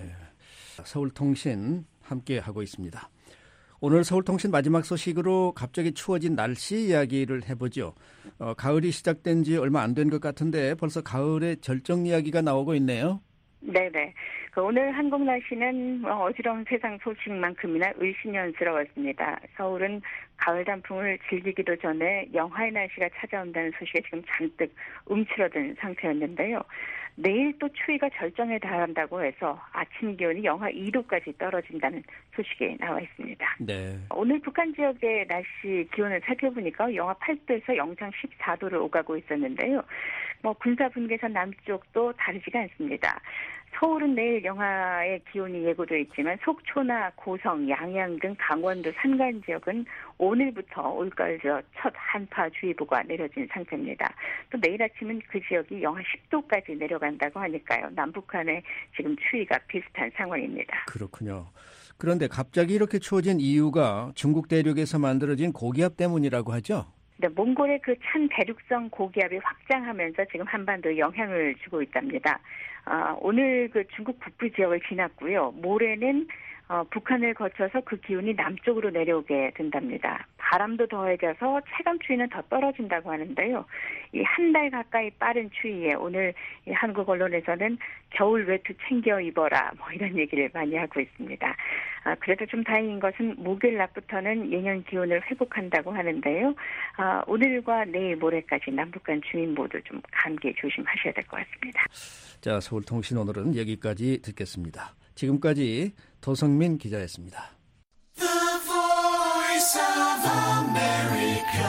서울통신 함께 하고 있습니다. 오늘 서울통신 마지막 소식으로 갑자기 추워진 날씨 이야기를 해보죠. 어, 가을이 시작된 지 얼마 안 된 것 같은데 벌써 가을의 절정 이야기가 나오고 있네요. 네네. 그 오늘 한국 날씨는 어지러운 세상 소식만큼이나 을씨년스러웠습니다. 서울은 가을 단풍을 즐기기도 전에 영하의 날씨가 찾아온다는 소식에 지금 잔뜩 움츠러든 상태였는데요. 내일 또 추위가 절정에 달한다고 해서 아침 기온이 영하 이 도까지 떨어진다는 소식이 나와 있습니다. 네. 오늘 북한 지역의 날씨 기온을 살펴보니까 영하 팔 도에서 영상 십사 도를 오가고 있었는데요. 뭐 군사 분계선 남쪽도 다르지가 않습니다. 서울은 내일 영하의 기온이 예고되어 있지만 속초나 고성, 양양 등 강원도 산간 지역은 오늘부터 올가을 들어 첫 한파주의보가 내려진 상태입니다. 또 내일 아침은 그 지역이 영하 십 도까지 내려간다고 하니까요. 남북한의 지금 추위가 비슷한 상황입니다. 그렇군요. 그런데 갑자기 이렇게 추워진 이유가 중국 대륙에서 만들어진 고기압 때문이라고 하죠? 네, 몽골의 그 찬 대륙성 고기압이 확장하면서 지금 한반도에 영향을 주고 있답니다. 아, 오늘 그 중국 북부 지역을 지났고요. 모레는 어, 북한을 거쳐서 그 기온이 남쪽으로 내려오게 된답니다. 바람도 더해져서 체감 추위는 더 떨어진다고 하는데요. 이 한 달 가까이 빠른 추위에 오늘 이 한국 언론에서는 겨울 외투 챙겨 입어라 뭐 이런 얘기를 많이 하고 있습니다. 아, 그래도 좀 다행인 것은 목요일 낮부터는 예년 기온을 회복한다고 하는데요. 아, 오늘과 내일 모레까지 남북한 주민 모두 좀 감기에 조심하셔야 될 것 같습니다. 자, 서울통신 오늘은 여기까지 듣겠습니다. 지금까지 도성민 기자였습니다. The Voice of America,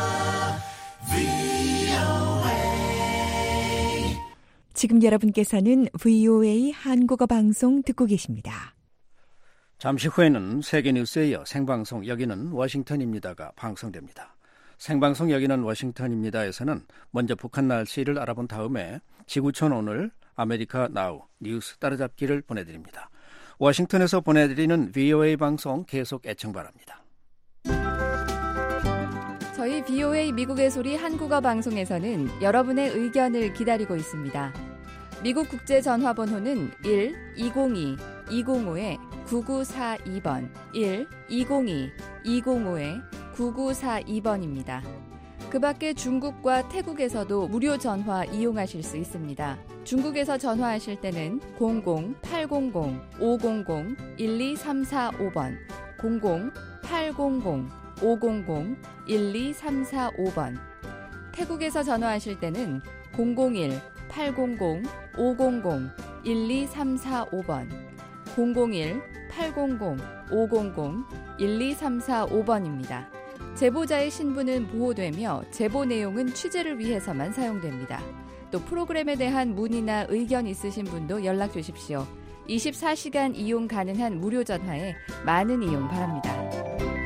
브이오에이. 지금 여러분께서는 브이오에이 한국어 방송 듣고 계십니다. 잠시 후에는 세계뉴스에 이어 생방송 여기는 워싱턴입니다가 방송됩니다. 생방송 여기는 워싱턴입니다에서는 먼저 북한 날씨를 알아본 다음에 지구촌 오늘 아메리카 나우 뉴스 따라잡기를 보내드립니다. 워싱턴에서 보내드리는 브이오에이 방송 계속 애청 바랍니다. 저희 브이오에이 미국의 소리 한국어 방송에서는 여러분의 의견을 기다리고 있습니다. 미국 국제전화번호는 일 이공이 이공오 구구사이 번 일 이공이 이공오 구구사이 번입니다. 그 밖에 중국과 태국에서도 무료 전화 이용하실 수 있습니다. 중국에서 전화하실 때는 공공 팔공공 오공공 일이삼사오 번 공공 팔공공 오공공 일이삼사오 번 태국에서 전화하실 때는 공공일 팔공공 오공공 일이삼사오 번 공공일 팔공공 오공공 일이삼사오 번입니다. 제보자의 신분은 보호되며 제보 내용은 취재를 위해서만 사용됩니다. 또 프로그램에 대한 문의나 의견 있으신 분도 연락 주십시오. 이십사 시간 이용 가능한 무료 전화에 많은 이용 바랍니다.